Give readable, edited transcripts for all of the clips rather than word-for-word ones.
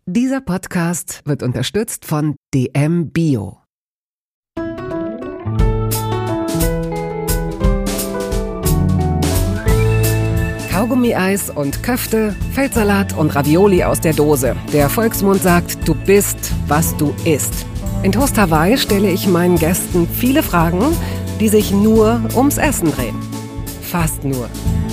Dieser Podcast wird unterstützt von DM Bio. Kaugummi-Eis und Köfte, Feldsalat und Ravioli aus der Dose. Der Volksmund sagt, du bist, was du isst. In Toast Hawaii stelle ich meinen Gästen viele Fragen, die sich nur ums Essen drehen. Fast nur.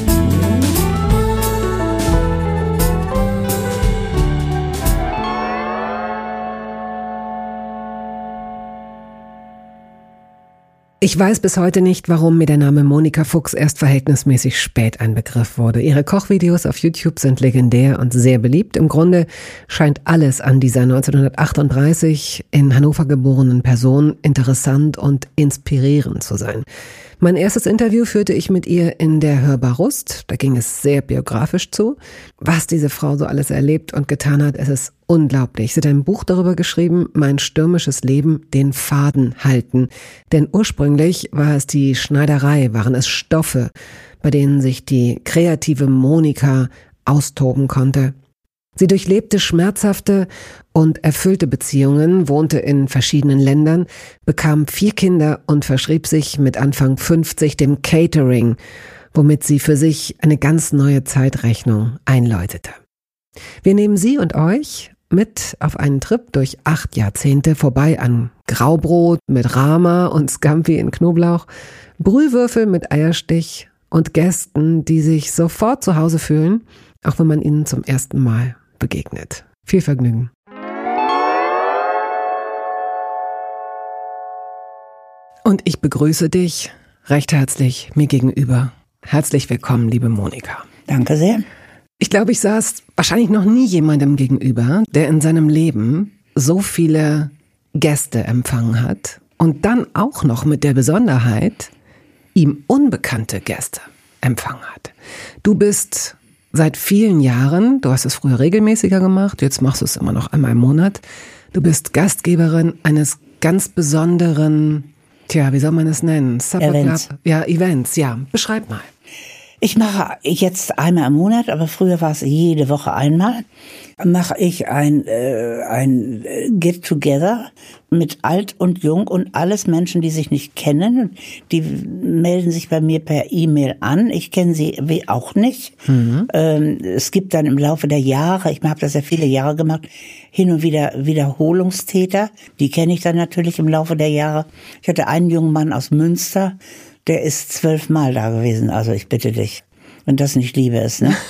Ich weiß bis heute nicht, warum mir der Name Monika Fuchs erst verhältnismäßig spät ein Begriff wurde. Ihre Kochvideos auf YouTube sind legendär und sehr beliebt. Im Grunde scheint alles an dieser 1938 in Hannover geborenen Person interessant und inspirierend zu sein. Mein erstes Interview führte ich mit ihr in der Hörbar Rust. Da ging es sehr biografisch zu. Was diese Frau so alles erlebt und getan hat, es ist unglaublich. Sie hat ein Buch darüber geschrieben, Mein stürmisches Leben, den Faden halten. Denn ursprünglich war es die Schneiderei, waren es Stoffe, bei denen sich die kreative Monika austoben konnte. Sie durchlebte schmerzhafte und erfüllte Beziehungen, wohnte in verschiedenen Ländern, bekam 4 Kinder und verschrieb sich mit Anfang 50 dem Catering, womit sie für sich eine ganz neue Zeitrechnung einläutete. Wir nehmen Sie und euch mit auf einen Trip durch 8 Jahrzehnte, vorbei an Graubrot mit Rama und Scampi in Knoblauch, Brühwürfel mit Eierstich und Gästen, die sich sofort zu Hause fühlen, auch wenn man ihnen zum ersten Mal begegnet. Viel Vergnügen. Und ich begrüße dich recht herzlich mir gegenüber. Herzlich willkommen, liebe Monika. Danke sehr. Ich glaube, ich saß wahrscheinlich noch nie jemandem gegenüber, der in seinem Leben so viele Gäste empfangen hat und dann auch noch mit der Besonderheit, ihm unbekannte Gäste empfangen hat. Du bist seit vielen Jahren, du hast es früher regelmäßiger gemacht, jetzt machst du es immer noch einmal im Monat. Du bist Gastgeberin eines ganz besonderen, wie soll man es nennen? Events. Ja, Events, ja. Beschreib mal. Ich mache jetzt einmal im Monat, aber früher war es jede Woche einmal, mache ich ein Get-Together mit alt und jung und alles Menschen, die sich nicht kennen. Die melden sich bei mir per E-Mail an. Ich kenne sie auch nicht. Es gibt dann im Laufe der Jahre, ich habe das ja viele Jahre gemacht, hin und wieder Wiederholungstäter. Die kenne ich dann natürlich im Laufe der Jahre. Ich hatte einen jungen Mann aus Münster, der ist 12 Mal da gewesen, also ich bitte dich, wenn das nicht Liebe ist, ne?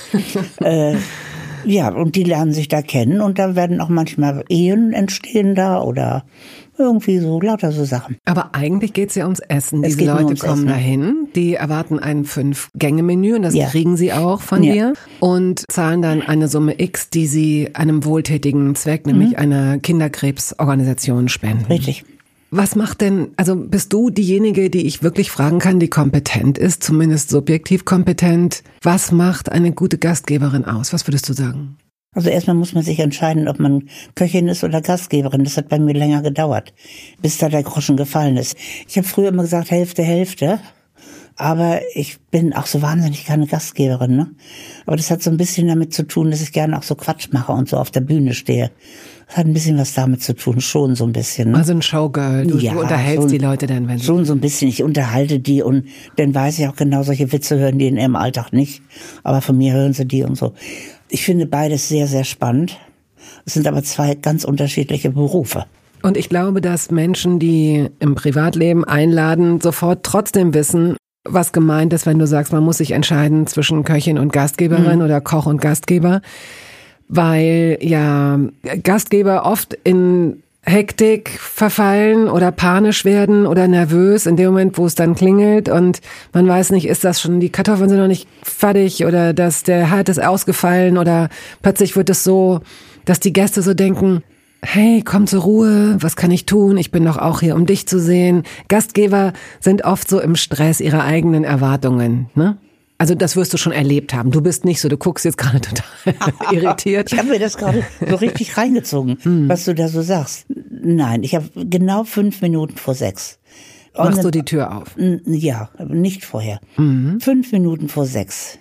Ja, und die lernen sich da kennen und da werden auch manchmal Ehen entstehen da oder irgendwie so, lauter so Sachen. Aber eigentlich geht's ja ums Essen. Diese Leute kommen dahin, die erwarten ein 5-Gänge-Menü und das kriegen sie auch von dir und zahlen dann eine Summe X, die sie einem wohltätigen Zweck, nämlich einer Kinderkrebsorganisation spenden. Richtig. Was macht denn, also bist du diejenige, die ich wirklich fragen kann, die kompetent ist, zumindest subjektiv kompetent? Was macht eine gute Gastgeberin aus? Was würdest du sagen? Also erstmal muss man sich entscheiden, ob man Köchin ist oder Gastgeberin. Das hat bei mir länger gedauert, bis da der Groschen gefallen ist. Ich habe früher immer gesagt, Hälfte, Hälfte. Aber ich bin auch so wahnsinnig keine Gastgeberin, ne? Aber das hat so ein bisschen damit zu tun, dass ich gerne auch so Quatsch mache und so auf der Bühne stehe. Das hat ein bisschen was damit zu tun, schon so ein bisschen. Ne? Also ein Showgirl, du unterhältst die Leute dann, wenn sie... Schon so ein bisschen, ich unterhalte die und dann weiß ich auch genau, solche Witze hören die in ihrem Alltag nicht. Aber von mir hören sie die und so. Ich finde beides sehr, sehr spannend. Es sind aber 2 ganz unterschiedliche Berufe. Und ich glaube, dass Menschen, die im Privatleben einladen, sofort trotzdem wissen, was gemeint ist, wenn du sagst, man muss sich entscheiden zwischen Köchin und Gastgeberin oder Koch und Gastgeber, weil ja Gastgeber oft in Hektik verfallen oder panisch werden oder nervös in dem Moment, wo es dann klingelt und man weiß nicht, ist das schon, die Kartoffeln sind noch nicht fertig oder dass der Herd ist ausgefallen oder plötzlich wird es so, dass die Gäste so denken, hey, komm zur Ruhe, was kann ich tun? Ich bin doch auch hier, um dich zu sehen. Gastgeber sind oft so im Stress ihrer eigenen Erwartungen, ne? Also das wirst du schon erlebt haben. Du bist nicht so, du guckst jetzt gerade total irritiert. Ich habe mir das gerade so richtig reingezogen, was du da so sagst. Nein, ich habe genau 5 Minuten vor 6. Machst du die Tür auf? Ja, nicht vorher. 5 Minuten vor 6.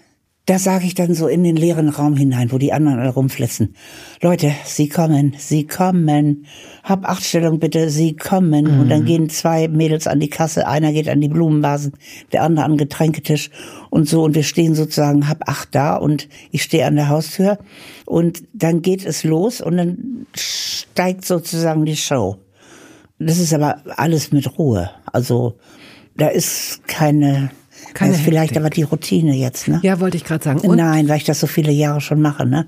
Da sage ich dann so in den leeren Raum hinein, wo die anderen alle rumflitzen. Leute, Sie kommen. Hab Achtstellung bitte, Sie kommen. Und dann gehen 2 Mädels an die Kasse, einer geht an die Blumenvasen, der andere an den Getränketisch und so. Und wir stehen sozusagen, hab Acht da und ich stehe an der Haustür. Und dann geht es los und dann steigt sozusagen die Show. Das ist aber alles mit Ruhe. Also da ist keine das ist vielleicht aber die Routine jetzt, ne? Ja, wollte ich gerade sagen. Und? Nein, weil ich das so viele Jahre schon mache, ne?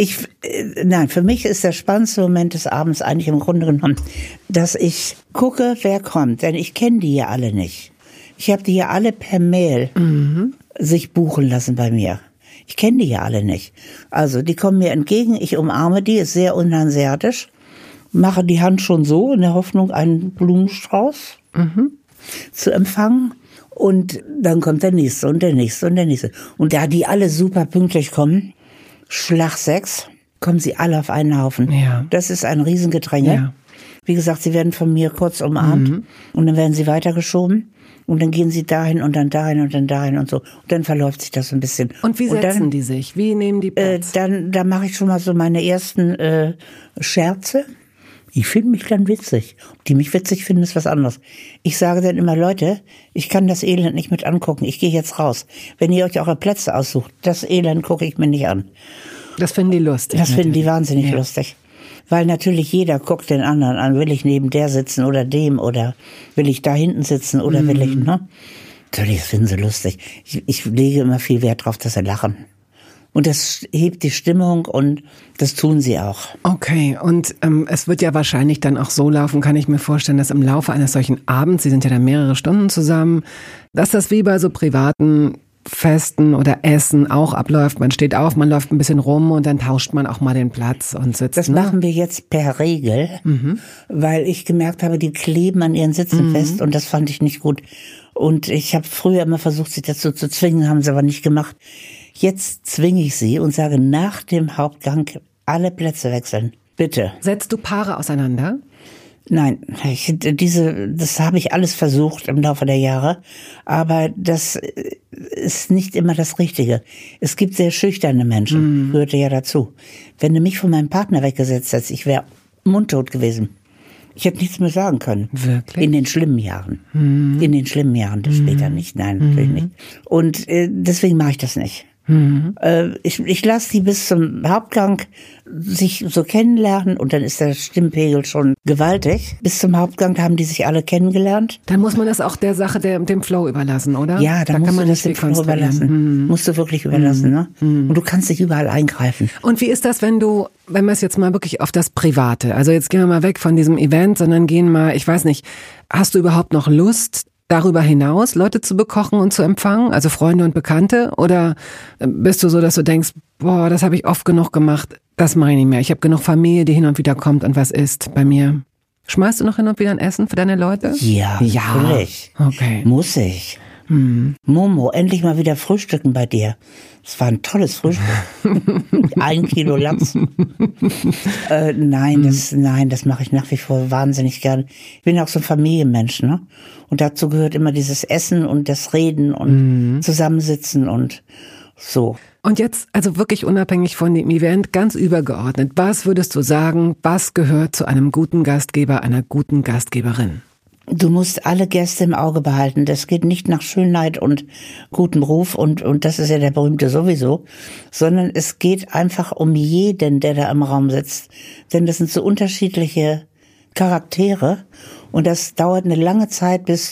Nein, für mich ist der spannendste Moment des Abends eigentlich im Grunde genommen, dass ich gucke, wer kommt. Denn ich kenne die ja alle nicht. Ich habe die ja alle per Mail sich buchen lassen bei mir. Ich kenne die ja alle nicht. Also, die kommen mir entgegen, ich umarme die, ist sehr unhanseatisch, mache die Hand schon so, in der Hoffnung, einen Blumenstrauß zu empfangen. Und dann kommt der nächste und der nächste und der nächste. Und da die alle super pünktlich kommen, Schlag 6, kommen sie alle auf einen Haufen. Ja. Das ist ein Riesengedränge. Ja. Wie gesagt, sie werden von mir kurz umarmt und dann werden sie weitergeschoben. Und dann gehen sie dahin und dann dahin und dann dahin und so. Und dann verläuft sich das so ein bisschen. Und wie setzen die sich? Wie nehmen die Platz? Da mache ich schon mal so meine ersten Scherze. Ich finde mich dann witzig. Ob die mich witzig finden, ist was anderes. Ich sage dann immer, Leute, ich kann das Elend nicht mit angucken. Ich gehe jetzt raus. Wenn ihr euch eure Plätze aussucht, das Elend gucke ich mir nicht an. Das finden die lustig. Das finden die wahnsinnig lustig. Weil natürlich jeder guckt den anderen an. Will ich neben der sitzen oder dem oder will ich da hinten sitzen oder will ich, ne? Natürlich, das finden sie lustig. Ich lege immer viel Wert drauf, dass sie lachen. Und das hebt die Stimmung und das tun sie auch. Okay, und es wird ja wahrscheinlich dann auch so laufen, kann ich mir vorstellen, dass im Laufe eines solchen Abends, Sie sind ja dann mehrere Stunden zusammen, dass das wie bei so privaten Festen oder Essen auch abläuft. Man steht auf, man läuft ein bisschen rum und dann tauscht man auch mal den Platz und sitzt. Das machen wir jetzt per Regel, weil ich gemerkt habe, die kleben an ihren Sitzen fest und das fand ich nicht gut. Und ich habe früher immer versucht, sie dazu zu zwingen, haben sie aber nicht gemacht. Jetzt zwinge ich sie und sage, nach dem Hauptgang alle Plätze wechseln. Bitte. Setzt du Paare auseinander? Nein, das habe ich alles versucht im Laufe der Jahre, aber das ist nicht immer das Richtige. Es gibt sehr schüchterne Menschen, gehörte ja dazu. Wenn du mich von meinem Partner weggesetzt hättest, ich wäre mundtot gewesen. Ich hätte nichts mehr sagen können. Wirklich? In den schlimmen Jahren. In den schlimmen Jahren, später nicht. Nein, natürlich nicht. Und deswegen mache ich das nicht. Ich lasse die bis zum Hauptgang sich so kennenlernen und dann ist der Stimmpegel schon gewaltig. Bis zum Hauptgang haben die sich alle kennengelernt. Dann muss man das auch der Sache dem Flow überlassen, oder? Ja, dann musst du das dem Flow überlassen. Musst du wirklich überlassen, ne? Und du kannst dich überall eingreifen. Und wie ist das, wenn wir es jetzt mal wirklich auf das Private, also jetzt gehen wir mal weg von diesem Event, sondern gehen mal, ich weiß nicht, hast du überhaupt noch Lust, darüber hinaus Leute zu bekochen und zu empfangen, also Freunde und Bekannte? Oder bist du so, dass du denkst, boah, das habe ich oft genug gemacht, das mache ich nicht mehr. Ich habe genug Familie, die hin und wieder kommt und was isst bei mir. Schmeißt du noch hin und wieder ein Essen für deine Leute? Ja, natürlich. Okay. Muss ich. Momo, endlich mal wieder frühstücken bei dir. Es war ein tolles Frühstück. 1 Kilo Lachs. Nein, das mache ich nach wie vor wahnsinnig gern. Ich bin ja auch so ein Familienmensch, ne? Und dazu gehört immer dieses Essen und das Reden und Zusammensitzen und so. Und jetzt, also wirklich unabhängig von dem Event, ganz übergeordnet, was würdest du sagen, was gehört zu einem guten Gastgeber, einer guten Gastgeberin? Du musst alle Gäste im Auge behalten. Das geht nicht nach Schönheit und gutem Ruf und das ist ja der berühmte sowieso, sondern es geht einfach um jeden, der da im Raum sitzt. Denn das sind so unterschiedliche Charaktere und das dauert eine lange Zeit, bis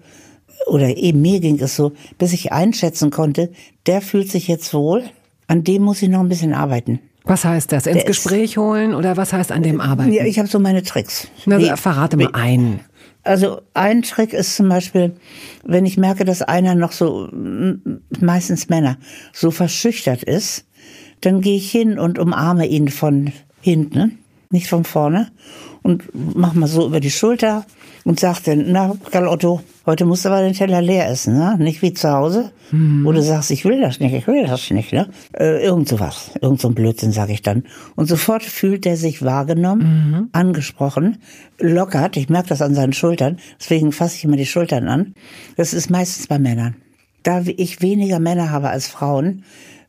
mir ging es so, bis ich einschätzen konnte, der fühlt sich jetzt wohl, an dem muss ich noch ein bisschen arbeiten. Was heißt das? Ins Gespräch holen oder was heißt an dem arbeiten? Ja, ich habe so meine Tricks. Verrate mal einen. Also ein Trick ist zum Beispiel, wenn ich merke, dass einer noch so, meistens Männer, so verschüchtert ist, dann gehe ich hin und umarme ihn von hinten, nicht von vorne und mach mal so über die Schulter und sag dann, na, Karl Otto, heute musst du aber den Teller leer essen, ne? Nicht wie zu Hause, wo du sagst, ich will das nicht, ne? Irgend so ein Blödsinn sage ich dann. Und sofort fühlt er sich wahrgenommen, angesprochen, lockert, ich merke das an seinen Schultern, deswegen fasse ich immer die Schultern an. Das ist meistens bei Männern. Da ich weniger Männer habe als Frauen,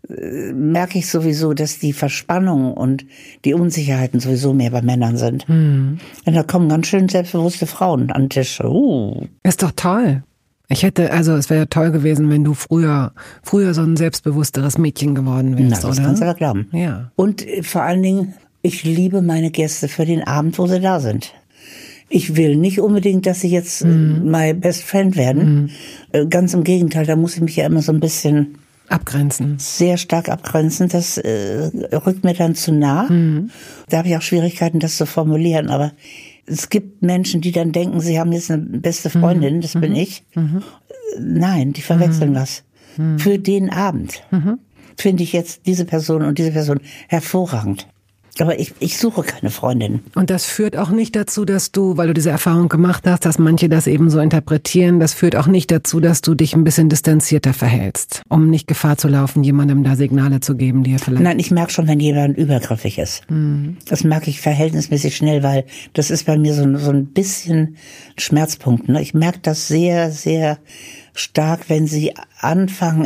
merke ich sowieso, dass die Verspannung und die Unsicherheiten sowieso mehr bei Männern sind. Und da kommen ganz schön selbstbewusste Frauen an den Tisch. Ist doch toll. Es wäre ja toll gewesen, wenn du früher so ein selbstbewussteres Mädchen geworden wärst, das oder? kannst du aber glauben. Ja. Und vor allen Dingen, ich liebe meine Gäste für den Abend, wo sie da sind. Ich will nicht unbedingt, dass sie jetzt my best friend werden. Ganz im Gegenteil, da muss ich mich ja immer so ein bisschen abgrenzen. Sehr stark abgrenzen. Das rückt mir dann zu nah. Da habe ich auch Schwierigkeiten, das zu formulieren. Aber es gibt Menschen, die dann denken, sie haben jetzt eine beste Freundin, das bin ich. Nein, die verwechseln was. Für den Abend finde ich jetzt diese Person und diese Person hervorragend. Aber ich suche keine Freundin. Und das führt auch nicht dazu, dass du, weil du diese Erfahrung gemacht hast, dass manche das eben so interpretieren, das führt auch nicht dazu, dass du dich ein bisschen distanzierter verhältst, um nicht Gefahr zu laufen, jemandem da Signale zu geben, die er vielleicht... Nein, ich merke schon, wenn jemand übergriffig ist. Das merke ich verhältnismäßig schnell, weil das ist bei mir so ein bisschen Schmerzpunkt. Ne? Ich merke das sehr, sehr stark, wenn sie anfangen,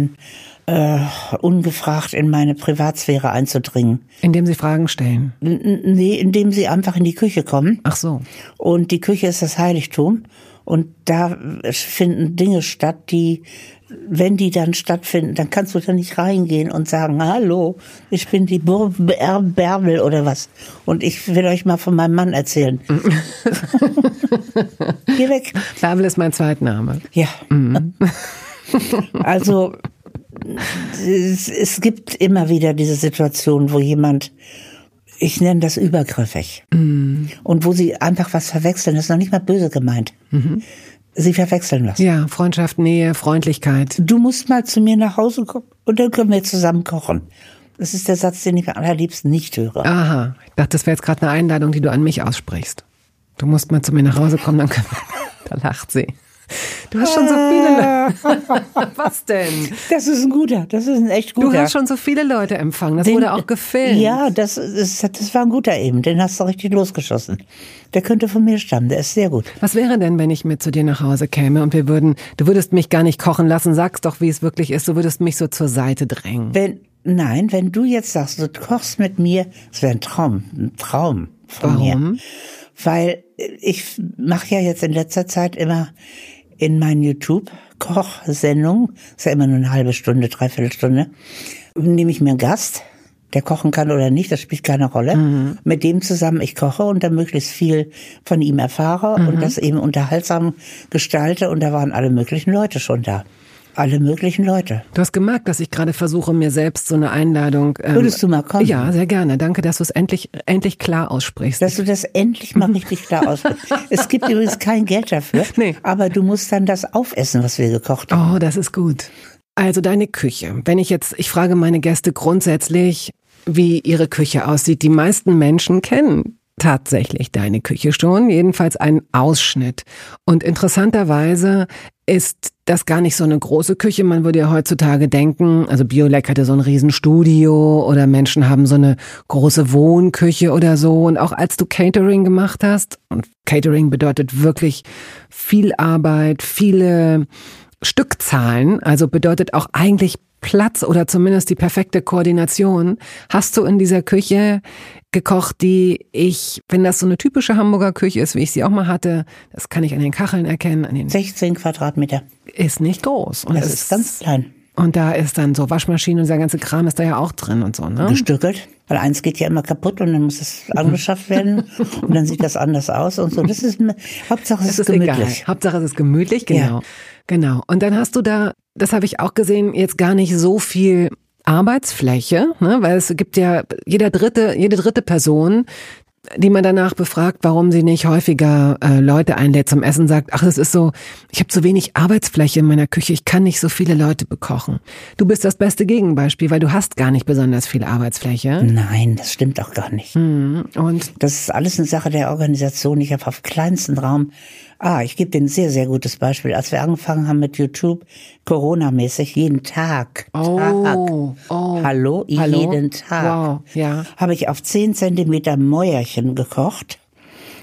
ungefragt in meine Privatsphäre einzudringen. Indem sie Fragen stellen? Nee, indem sie einfach in die Küche kommen. Ach so. Und die Küche ist das Heiligtum. Und da finden Dinge statt, die, wenn die dann stattfinden, dann kannst du da nicht reingehen und sagen, hallo, ich bin die Bärbel oder was. Und ich will euch mal von meinem Mann erzählen. Geh weg. Bärbel ist mein Zweitname. Ja. Also... Es gibt immer wieder diese Situation, wo jemand, ich nenne das übergriffig, und wo sie einfach was verwechseln, das ist noch nicht mal böse gemeint. Sie verwechseln was. Ja, Freundschaft, Nähe, Freundlichkeit. Du musst mal zu mir nach Hause kommen und dann können wir zusammen kochen. Das ist der Satz, den ich am allerliebsten nicht höre. Aha, ich dachte, das wäre jetzt gerade eine Einladung, die du an mich aussprichst. Du musst mal zu mir nach Hause kommen, dann können wir... Da lacht sie. Du hast schon so viele Was denn? Das ist ein echt guter. Du hast schon so viele Leute empfangen, das wurde auch gefilmt. Ja, das war ein guter eben, den hast du richtig losgeschossen. Der könnte von mir stammen, der ist sehr gut. Was wäre denn, wenn ich mit zu dir nach Hause käme und du würdest mich gar nicht kochen lassen, sag's doch, wie es wirklich ist, du würdest mich so zur Seite drängen. Wenn du jetzt sagst, du kochst mit mir, das wäre ein Traum von mir. Warum? Weil ich mache ja jetzt in letzter Zeit immer in meinen YouTube-Kochsendungen, ist ja immer nur eine halbe Stunde, 3/4 Stunde, nehme ich mir einen Gast, der kochen kann oder nicht, das spielt keine Rolle. Mit dem zusammen ich koche und dann möglichst viel von ihm erfahre und das eben unterhaltsam gestalte, und da waren alle möglichen Leute schon da. Alle möglichen Leute. Du hast gemerkt, dass ich gerade versuche, mir selbst so eine Einladung... Würdest du mal kommen? Ja, sehr gerne. Danke, dass du es endlich klar aussprichst. Dass du das endlich mal richtig klar aussprichst. Es gibt übrigens kein Geld dafür, aber du musst dann das aufessen, was wir gekocht haben. Oh, das ist gut. Also deine Küche. Ich frage meine Gäste grundsätzlich, wie ihre Küche aussieht. Die meisten Menschen kennen tatsächlich deine Küche schon, jedenfalls einen Ausschnitt. Und interessanterweise ist das gar nicht so eine große Küche. Man würde ja heutzutage denken, also Biolek hatte so ein Riesenstudio oder Menschen haben so eine große Wohnküche oder so. Und auch als du Catering gemacht hast, und Catering bedeutet wirklich viel Arbeit, viele Stückzahlen, also bedeutet auch eigentlich Platz oder zumindest die perfekte Koordination, hast du in dieser Küche gekocht, wenn das so eine typische Hamburger Küche ist, wie ich sie auch mal hatte, das kann ich an den Kacheln erkennen. 16 Quadratmeter. Ist nicht groß. Und das ist ganz klein. Und da ist dann so Waschmaschine und dieser ganze Kram ist da ja auch drin und so, ne? Gestückelt. Weil eins geht ja immer kaputt und dann muss es angeschafft werden und dann sieht das anders aus und so. Das ist, Hauptsache es ist gemütlich. Egal. Hauptsache es ist gemütlich, genau. Ja. Genau. Und dann hast du da, das habe ich auch gesehen, jetzt gar nicht so viel Arbeitsfläche, ne? Weil es gibt ja jede dritte Person, die man danach befragt, warum sie nicht häufiger Leute einlädt zum Essen, sagt, ach, es ist so, ich habe zu wenig Arbeitsfläche in meiner Küche, ich kann nicht so viele Leute bekochen. Du bist das beste Gegenbeispiel, weil du hast gar nicht besonders viel Arbeitsfläche. Nein, das stimmt auch gar nicht. Und das ist alles eine Sache der Organisation. Ich habe auf kleinsten Raum, ich gebe dir ein sehr, sehr gutes Beispiel. Als wir angefangen haben mit YouTube, Corona-mäßig, jeden Tag. Hallo? Jeden Tag. Wow, ja. Habe ich auf 10 Zentimeter Mäuerchen gekocht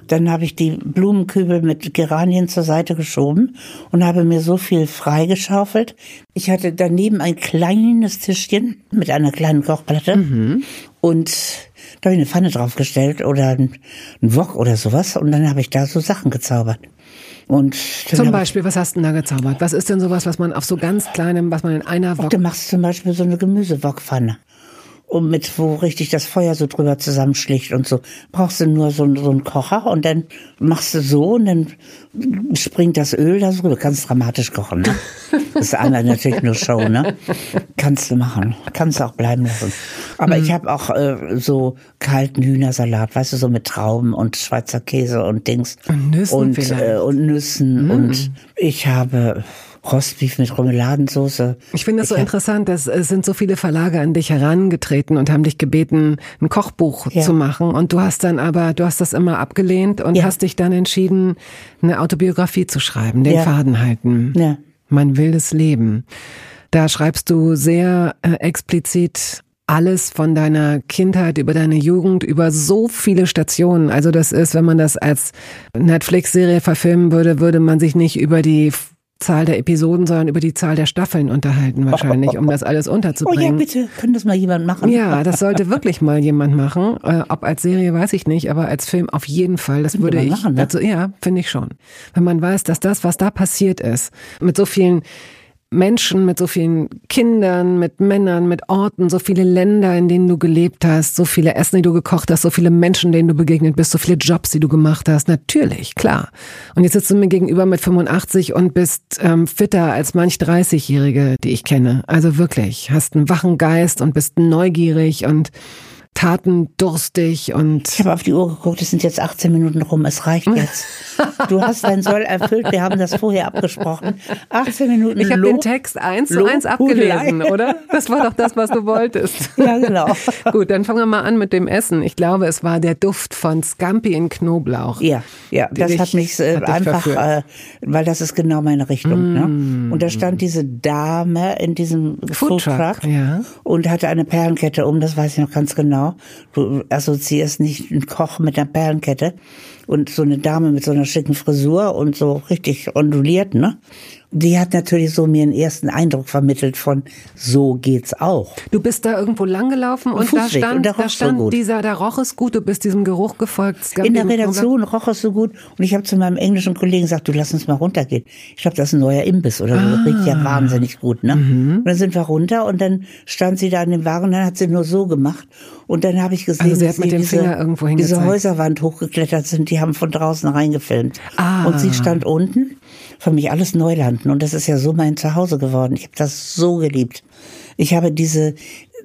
Dann habe ich die Blumenkübel mit Geranien zur Seite geschoben und habe mir so viel freigeschaufelt. Ich hatte daneben ein kleines Tischchen mit einer kleinen Kochplatte und da habe ich eine Pfanne draufgestellt oder ein Wok oder sowas und dann habe ich da so Sachen gezaubert. Und zum Beispiel, was hast du denn da gezaubert? Was ist denn sowas, was man auf so ganz kleinem, was man in einer Wok... Du machst zum Beispiel so eine Gemüsewokpfanne. Und wo richtig das Feuer so drüber zusammenschlägt und so. Brauchst du nur so einen Kocher und dann machst du so und dann springt das Öl da so rüber. Kannst dramatisch kochen, ne? Das ist einmal natürlich nur Show, ne? Kannst du machen. Kannst du auch bleiben lassen. Aber ich habe auch so kalten Hühnersalat, weißt du, so mit Trauben und Schweizer Käse und Dings. Und Nüssen und Nüssen. Und ich habe Rostbeef mit Remouladensoße. Ich finde das so interessant, dass es sind so viele Verlage an dich herangetreten und haben dich gebeten, ein Kochbuch zu machen. Und du hast das immer abgelehnt und hast dich dann entschieden, eine Autobiografie zu schreiben, den Faden halten. Ja. Mein wildes Leben. Da schreibst du sehr explizit alles von deiner Kindheit, über deine Jugend, über so viele Stationen. Also das ist, wenn man das als Netflix-Serie verfilmen würde, würde man sich nicht über die Zahl der Episoden, sondern über die Zahl der Staffeln unterhalten wahrscheinlich, um das alles unterzubringen. Oh ja, bitte, kann das mal jemand machen? Ja, das sollte wirklich mal jemand machen. Ob als Serie weiß ich nicht, aber als Film auf jeden Fall. Das würde ich machen, ne? Ja, finde ich schon. Wenn man weiß, dass das, was da passiert ist, mit so vielen Menschen, mit so vielen Kindern, mit Männern, mit Orten, so viele Länder, in denen du gelebt hast, so viele Essen, die du gekocht hast, so viele Menschen, denen du begegnet bist, so viele Jobs, die du gemacht hast. Natürlich, klar. Und jetzt sitzt du mir gegenüber mit 85 und bist fitter als manch 30-Jährige, die ich kenne. Also wirklich, hast einen wachen Geist und bist neugierig und tatendurstig und... Ich habe auf die Uhr geguckt, es sind jetzt 18 Minuten rum, es reicht jetzt. Du hast dein Soll erfüllt, wir haben das vorher abgesprochen. 18 Minuten Ich habe den Text 1:1 abgelesen, oder? Das war doch das, was du wolltest. Ja, genau. Gut, dann fangen wir mal an mit dem Essen. Ich glaube, es war der Duft von Scampi in Knoblauch. Ja, das hat mich einfach, weil das ist genau meine Richtung. Ne? Und da stand diese Dame in diesem Foodtruck und hatte eine Perlenkette um, das weiß ich noch ganz genau. Du assoziierst nicht einen Koch mit einer Perlenkette und so eine Dame mit so einer schicken Frisur und so richtig onduliert, ne? Die hat natürlich so mir einen ersten Eindruck vermittelt von, so geht's auch. Du bist da irgendwo langgelaufen und da stand da roch es gut, du bist diesem Geruch gefolgt. In der Redaktion roch es so gut und ich habe zu meinem englischen Kollegen gesagt, du lass uns mal runtergehen. Ich glaube, das ist ein neuer Imbiss oder so, das riecht ja wahnsinnig gut, ne? Und dann sind wir runter und dann stand sie da an dem Wagen und dann hat sie nur so gemacht und dann habe ich gesehen, also sie hat mit dem Finger irgendwo hingezeigt. Diese Häuserwand hochgeklettert sind, die haben von draußen reingefilmt. Und sie stand unten, für mich alles Neuland. Und das ist ja so mein Zuhause geworden. Ich habe das so geliebt. Ich habe diese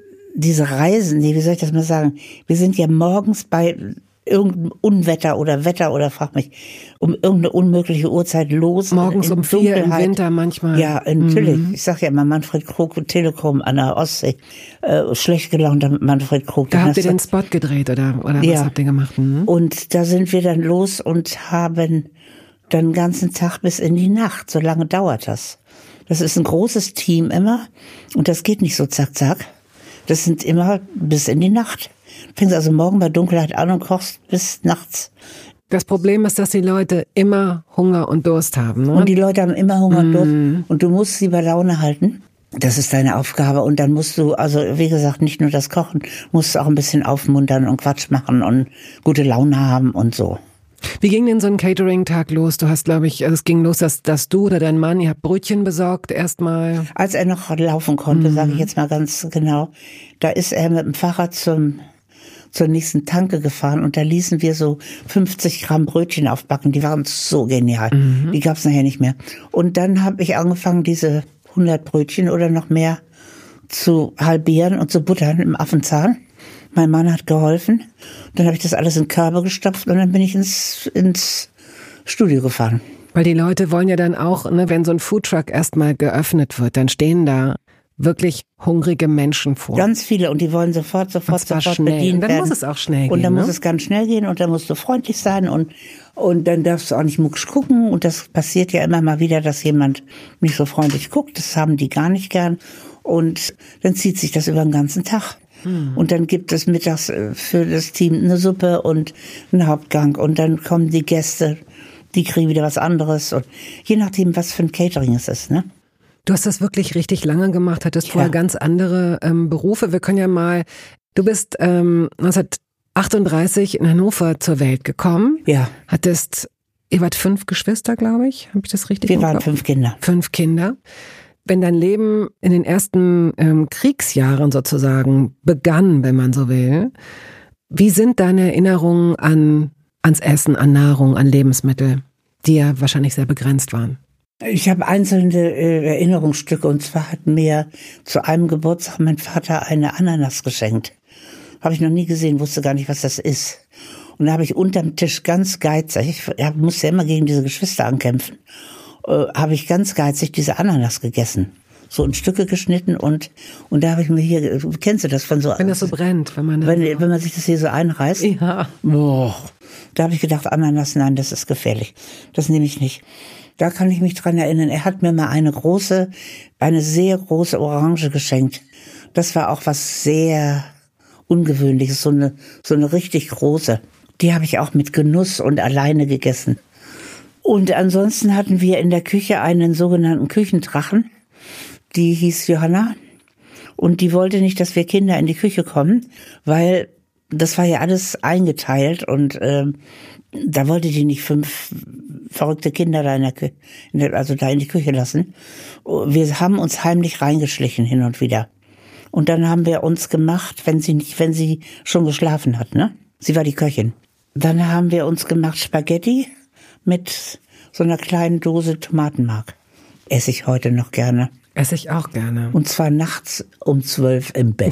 Reisen, wie soll ich das mal sagen? Wir sind ja morgens bei irgendeinem Unwetter oder Wetter oder frag mich, um irgendeine unmögliche Uhrzeit los. Morgens um 4 im Winter manchmal. Ja, natürlich. Ich sag ja immer Manfred Krug Telekom an der Ostsee. Schlecht gelaunter Manfred Krug. Da habt ihr den Spot gedreht oder was habt ihr gemacht? Und da sind wir dann los und haben dann den ganzen Tag bis in die Nacht. So lange dauert das. Das ist ein großes Team immer und das geht nicht so zack, zack. Das sind immer bis in die Nacht. Du fängst also morgen bei Dunkelheit an und kochst bis nachts. Das Problem ist, dass die Leute immer Hunger und Durst haben. Ne? Und die Leute haben immer Hunger und Durst. Und du musst sie bei Laune halten. Das ist deine Aufgabe. Und dann musst du, also wie gesagt, nicht nur das Kochen, musst du auch ein bisschen aufmuntern und Quatsch machen und gute Laune haben und so. Wie ging denn so ein Catering-Tag los? Du hast, glaube ich, also es ging los, dass du oder dein Mann, ihr habt Brötchen besorgt erstmal. Als er noch laufen konnte, sage ich jetzt mal ganz genau, da ist er mit dem Fahrrad zur nächsten Tanke gefahren und da ließen wir so 50 Gramm Brötchen aufbacken. Die waren so genial. Die gab's nachher nicht mehr. Und dann habe ich angefangen, diese 100 Brötchen oder noch mehr zu halbieren und zu buttern im Affenzahn. Mein Mann hat geholfen. Dann habe ich das alles in Körbe gestopft und dann bin ich ins Studio gefahren. Weil die Leute wollen ja dann auch, ne, wenn so ein Foodtruck erstmal geöffnet wird, dann stehen da wirklich hungrige Menschen vor. Ganz viele und die wollen sofort bedient werden. Und dann muss es auch schnell gehen. Und dann muss es ganz schnell gehen und dann musst du freundlich sein und dann darfst du auch nicht mucksch gucken und das passiert ja immer mal wieder, dass jemand nicht so freundlich guckt. Das haben die gar nicht gern und dann zieht sich das über den ganzen Tag. Und dann gibt es mittags für das Team eine Suppe und einen Hauptgang. Und dann kommen die Gäste, die kriegen wieder was anderes. Und je nachdem, was für ein Catering es ist, ne? Du hast das wirklich richtig lange gemacht, hattest vorher ganz andere Berufe. Wir können ja mal, du bist 1938 in Hannover zur Welt gekommen. Ja. Ihr wart 5 Geschwister, glaube ich. Habe ich das richtig Wir waren 5 Kinder. 5 Kinder. Wenn dein Leben in den ersten Kriegsjahren sozusagen begann, wenn man so will, wie sind deine Erinnerungen ans Essen, an Nahrung, an Lebensmittel, die ja wahrscheinlich sehr begrenzt waren? Ich habe einzelne Erinnerungsstücke, und zwar hat mir zu einem Geburtstag mein Vater eine Ananas geschenkt. Habe ich noch nie gesehen, wusste gar nicht, was das ist. Und da habe ich unterm Tisch ganz geizig, ich musste ja immer gegen diese Geschwister ankämpfen, habe ich ganz geizig diese Ananas gegessen. So in Stücke geschnitten und da habe ich mir hier, kennst du das von so... Wenn das so brennt, wenn man sich das hier so einreißt. Ja. Boah. Da habe ich gedacht, Ananas, nein, das ist gefährlich. Das nehme ich nicht. Da kann ich mich dran erinnern, er hat mir mal eine sehr große Orange geschenkt. Das war auch was sehr Ungewöhnliches, so eine richtig große. Die habe ich auch mit Genuss und alleine gegessen. Und ansonsten hatten wir in der Küche einen sogenannten Küchendrachen. Die hieß Johanna. Und die wollte nicht, dass wir Kinder in die Küche kommen, weil das war ja alles eingeteilt und da wollte die nicht 5 verrückte Kinder da in die Küche lassen. Wir haben uns heimlich reingeschlichen hin und wieder. Und dann haben wir uns gemacht, wenn sie schon geschlafen hat, ne? Sie war die Köchin. Dann haben wir uns gemacht Spaghetti mit so einer kleinen Dose Tomatenmark. Esse ich heute noch gerne. Esse ich auch gerne. Und zwar nachts um 12 im Bett.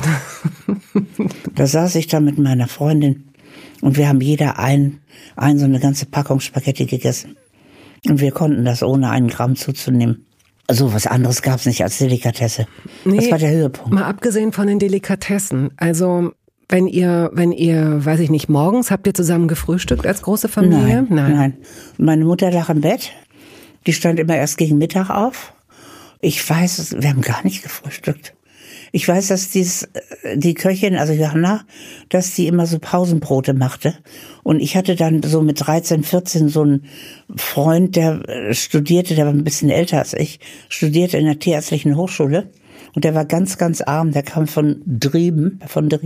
Da saß ich da mit meiner Freundin und wir haben jeder so eine ganze Packung Spaghetti gegessen. Und wir konnten das ohne 1 Gramm zuzunehmen. Also was anderes gab's nicht als Delikatesse. Nee, das war der Höhepunkt. Mal abgesehen von den Delikatessen. Also wenn ihr, weiß ich nicht, morgens habt ihr zusammen gefrühstückt als große Familie? Nein. Meine Mutter lag im Bett. Die stand immer erst gegen Mittag auf. Ich weiß, wir haben gar nicht gefrühstückt. Ich weiß, dass die Köchin, also Johanna, dass die immer so Pausenbrote machte. Und ich hatte dann so mit 13, 14 so einen Freund, der war ein bisschen älter als ich, studierte in der Tierärztlichen Hochschule. Und der war ganz, ganz arm. Der kam von Drieben,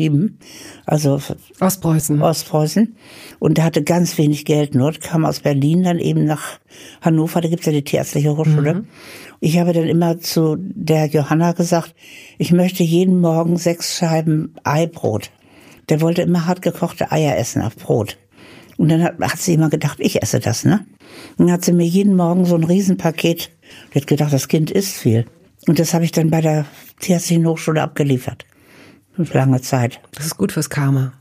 also Ostpreußen. Und der hatte ganz wenig Geld nur. Kam aus Berlin dann eben nach Hannover. Da gibt's ja die Tierärztliche Hochschule. Mhm. Ich habe dann immer zu der Johanna gesagt, ich möchte jeden Morgen 6 Scheiben Eibrot. Der wollte immer hart gekochte Eier essen auf Brot. Und dann hat sie immer gedacht, ich esse das, ne? Und dann hat sie mir jeden Morgen so ein Riesenpaket, die hat gedacht, das Kind isst viel. Und das habe ich dann bei der Tierärztlichen Hochschule abgeliefert. Für lange Zeit. Das ist gut fürs Karma.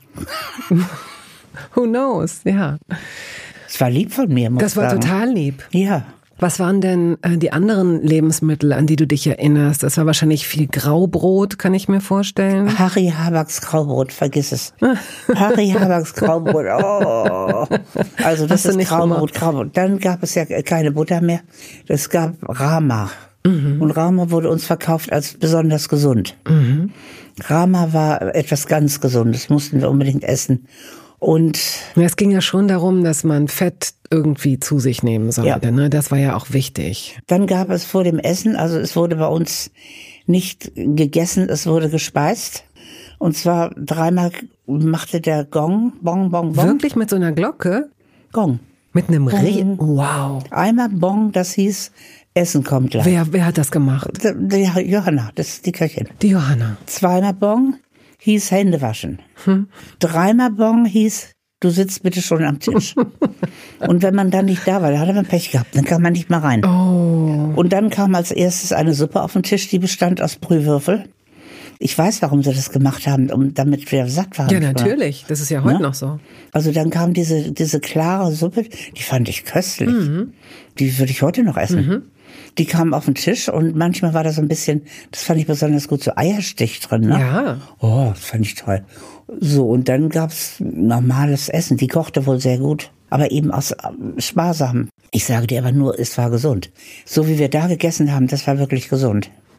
Who knows, ja. Es war lieb von mir, muss ich sagen. Das war total lieb. Ja. Was waren denn die anderen Lebensmittel, an die du dich erinnerst? Das war wahrscheinlich viel Graubrot, kann ich mir vorstellen. Harry Habacks Graubrot, vergiss es. Harry Habacks Graubrot, oh. Also das ist Graubrot. Dann gab es ja keine Butter mehr. Es gab Rama. Mhm. Und Rama wurde uns verkauft als besonders gesund. Mhm. Rama war etwas ganz Gesundes, mussten wir unbedingt essen. Und es ging ja schon darum, dass man Fett irgendwie zu sich nehmen sollte, ja. Ne? Das war ja auch wichtig. Dann gab es vor dem Essen, also es wurde bei uns nicht gegessen, es wurde gespeist. Und zwar 3-mal machte der Gong, Bong, Bong, Bong. Wirklich mit so einer Glocke? Gong. Mit einem Wow. Einmal Bong, das hieß, Essen kommt gleich. Wer hat das gemacht? Die Johanna, das ist die Köchin. Die Johanna. 2-mal Bong hieß Hände waschen. 3-mal Bong hieß, du sitzt bitte schon am Tisch. Und wenn man dann nicht da war, da hatte man Pech gehabt, dann kam man nicht mal rein. Oh. Und dann kam als erstes eine Suppe auf den Tisch, die bestand aus Brühwürfel. Ich weiß, warum sie das gemacht haben, damit wir satt waren. Ja, natürlich. Das ist ja heute noch so. Also dann kam diese klare Suppe, die fand ich köstlich. Mhm. Die würde ich heute noch essen. Mhm. Die kamen auf den Tisch und manchmal war da so ein bisschen, das fand ich besonders gut, so Eierstich drin, ne? Ja. Oh, das fand ich toll. So, und dann gab's normales Essen. Die kochte wohl sehr gut, aber eben aus sparsam. Ich sage dir aber nur, es war gesund. So wie wir da gegessen haben, das war wirklich gesund.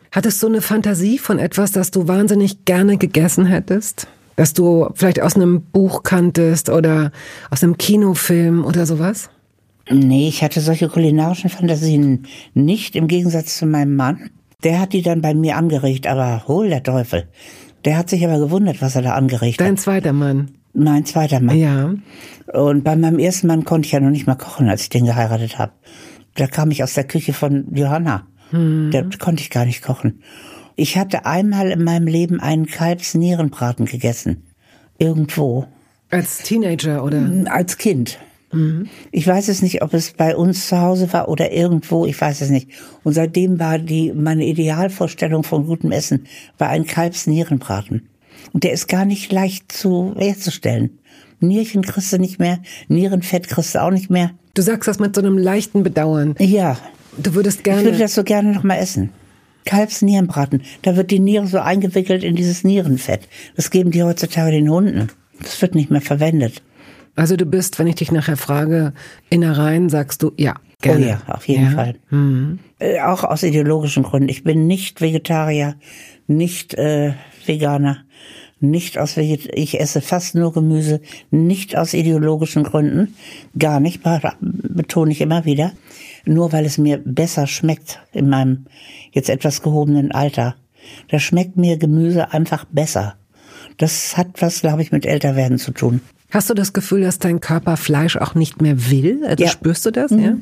Hattest du eine Fantasie von etwas, das du wahnsinnig gerne gegessen hättest? Das du vielleicht aus einem Buch kanntest oder aus einem Kinofilm oder sowas? Nee, ich hatte solche kulinarischen Fantasien nicht, im Gegensatz zu meinem Mann. Der hat die dann bei mir angeregt, aber hol der Teufel. Der hat sich aber gewundert, was er da angeregt hat. Dein zweiter Mann? Mein zweiter Mann. Ja. Und bei meinem ersten Mann konnte ich ja noch nicht mal kochen, als ich den geheiratet habe. Da kam ich aus der Küche von Johanna. Da konnte ich gar nicht kochen. Ich hatte einmal in meinem Leben einen Kalbsnierenbraten gegessen. Irgendwo. Als Teenager oder? Als Kind. Ich weiß es nicht, ob es bei uns zu Hause war oder irgendwo, ich weiß es nicht. Und seitdem war meine Idealvorstellung von gutem Essen, war ein Kalbsnierenbraten. Und der ist gar nicht leicht herzustellen. Nierchen kriegst du nicht mehr, Nierenfett kriegst du auch nicht mehr. Du sagst das mit so einem leichten Bedauern. Ja. Du würdest gerne... Ich würde das so gerne noch mal essen. Kalbsnierenbraten, da wird die Niere so eingewickelt in dieses Nierenfett. Das geben die heutzutage den Hunden. Das wird nicht mehr verwendet. Also du bist, wenn ich dich nachher frage, innerein, sagst du, ja, gerne. Oh ja, auf jeden Fall. Auch aus ideologischen Gründen. Ich bin nicht Vegetarier, nicht Veganer, ich esse fast nur Gemüse, nicht aus ideologischen Gründen, gar nicht, betone ich immer wieder, nur weil es mir besser schmeckt in meinem jetzt etwas gehobenen Alter. Da schmeckt mir Gemüse einfach besser. Das hat was, glaube ich, mit Älterwerden zu tun. Hast du das Gefühl, dass dein Körper Fleisch auch nicht mehr will? Also ja. Spürst du das? Ja.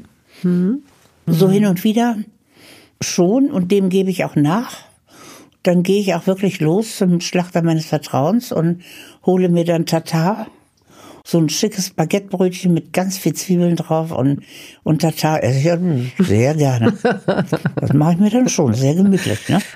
So hin und wieder schon, und dem gebe ich auch nach. Dann gehe ich auch wirklich los zum Schlachter meines Vertrauens und hole mir dann Tatar, so ein schickes Baguettebrötchen mit ganz viel Zwiebeln drauf und Tatar esse ich ja sehr gerne. Das mache ich mir dann schon, sehr gemütlich, ne?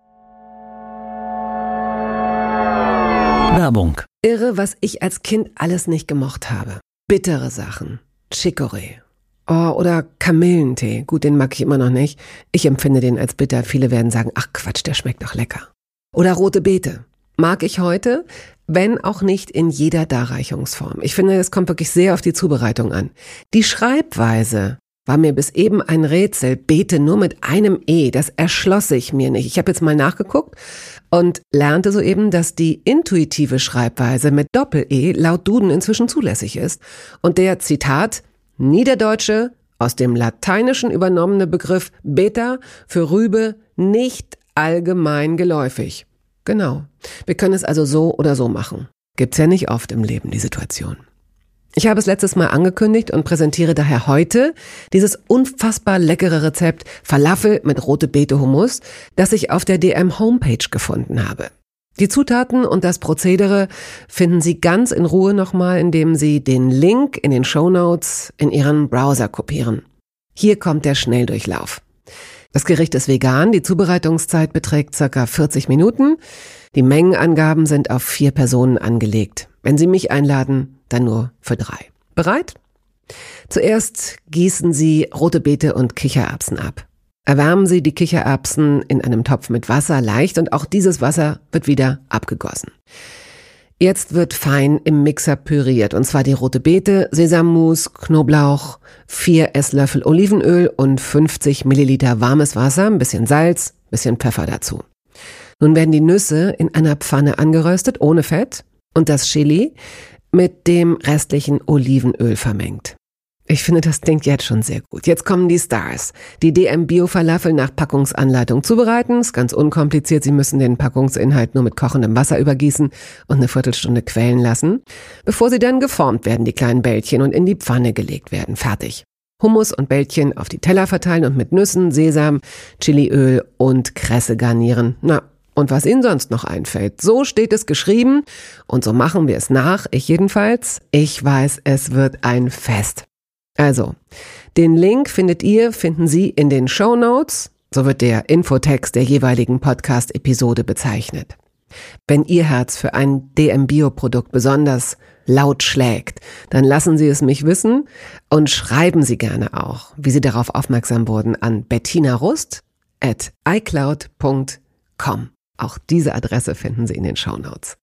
Werbung. Irre, was ich als Kind alles nicht gemocht habe. Bittere Sachen. Chicorée. Oh, oder Kamillentee. Gut, den mag ich immer noch nicht. Ich empfinde den als bitter. Viele werden sagen, ach Quatsch, der schmeckt doch lecker. Oder rote Beete. Mag ich heute, wenn auch nicht in jeder Darreichungsform. Ich finde, es kommt wirklich sehr auf die Zubereitung an. Die Schreibweise war mir bis eben ein Rätsel. Beete nur mit einem E, das erschloss sich mir nicht. Ich habe jetzt mal nachgeguckt und lernte soeben, dass die intuitive Schreibweise mit Doppel-E laut Duden inzwischen zulässig ist. Und der, Zitat, niederdeutsche, aus dem Lateinischen übernommene Begriff Beta für Rübe nicht allgemein geläufig. Genau. Wir können es also so oder so machen. Gibt's ja nicht oft im Leben, die Situation. Ich habe es letztes Mal angekündigt und präsentiere daher heute dieses unfassbar leckere Rezept Falafel mit rote Beete Hummus, das ich auf der DM Homepage gefunden habe. Die Zutaten und das Prozedere finden Sie ganz in Ruhe nochmal, indem Sie den Link in den Shownotes in Ihren Browser kopieren. Hier kommt der Schnelldurchlauf. Das Gericht ist vegan, die Zubereitungszeit beträgt ca. 40 Minuten. Die Mengenangaben sind auf 4 Personen angelegt. Wenn Sie mich einladen, dann nur für 3. Bereit? Zuerst gießen Sie rote Beete und Kichererbsen ab. Erwärmen Sie die Kichererbsen in einem Topf mit Wasser leicht und auch dieses Wasser wird wieder abgegossen. Jetzt wird fein im Mixer püriert, und zwar die rote Beete, Sesammus, Knoblauch, 4 Esslöffel Olivenöl und 50 Milliliter warmes Wasser, ein bisschen Salz, ein bisschen Pfeffer dazu. Nun werden die Nüsse in einer Pfanne angeröstet, ohne Fett, und das Chili mit dem restlichen Olivenöl vermengt. Ich finde, das klingt jetzt schon sehr gut. Jetzt kommen die Stars. Die DM Bio Falafel nach Packungsanleitung zubereiten. Ist ganz unkompliziert. Sie müssen den Packungsinhalt nur mit kochendem Wasser übergießen und eine Viertelstunde quellen lassen, bevor sie dann geformt werden, die kleinen Bällchen, und in die Pfanne gelegt werden. Fertig. Hummus und Bällchen auf die Teller verteilen und mit Nüssen, Sesam, Chiliöl und Kresse garnieren. Na, und was Ihnen sonst noch einfällt. So steht es geschrieben und so machen wir es nach. Ich jedenfalls. Ich weiß, es wird ein Fest. Also, den Link finden Sie in den Shownotes, so wird der Infotext der jeweiligen Podcast-Episode bezeichnet. Wenn Ihr Herz für ein DM-Bio-Produkt besonders laut schlägt, dann lassen Sie es mich wissen und schreiben Sie gerne auch, wie Sie darauf aufmerksam wurden, an bettinarust@icloud.com. Auch diese Adresse finden Sie in den Shownotes.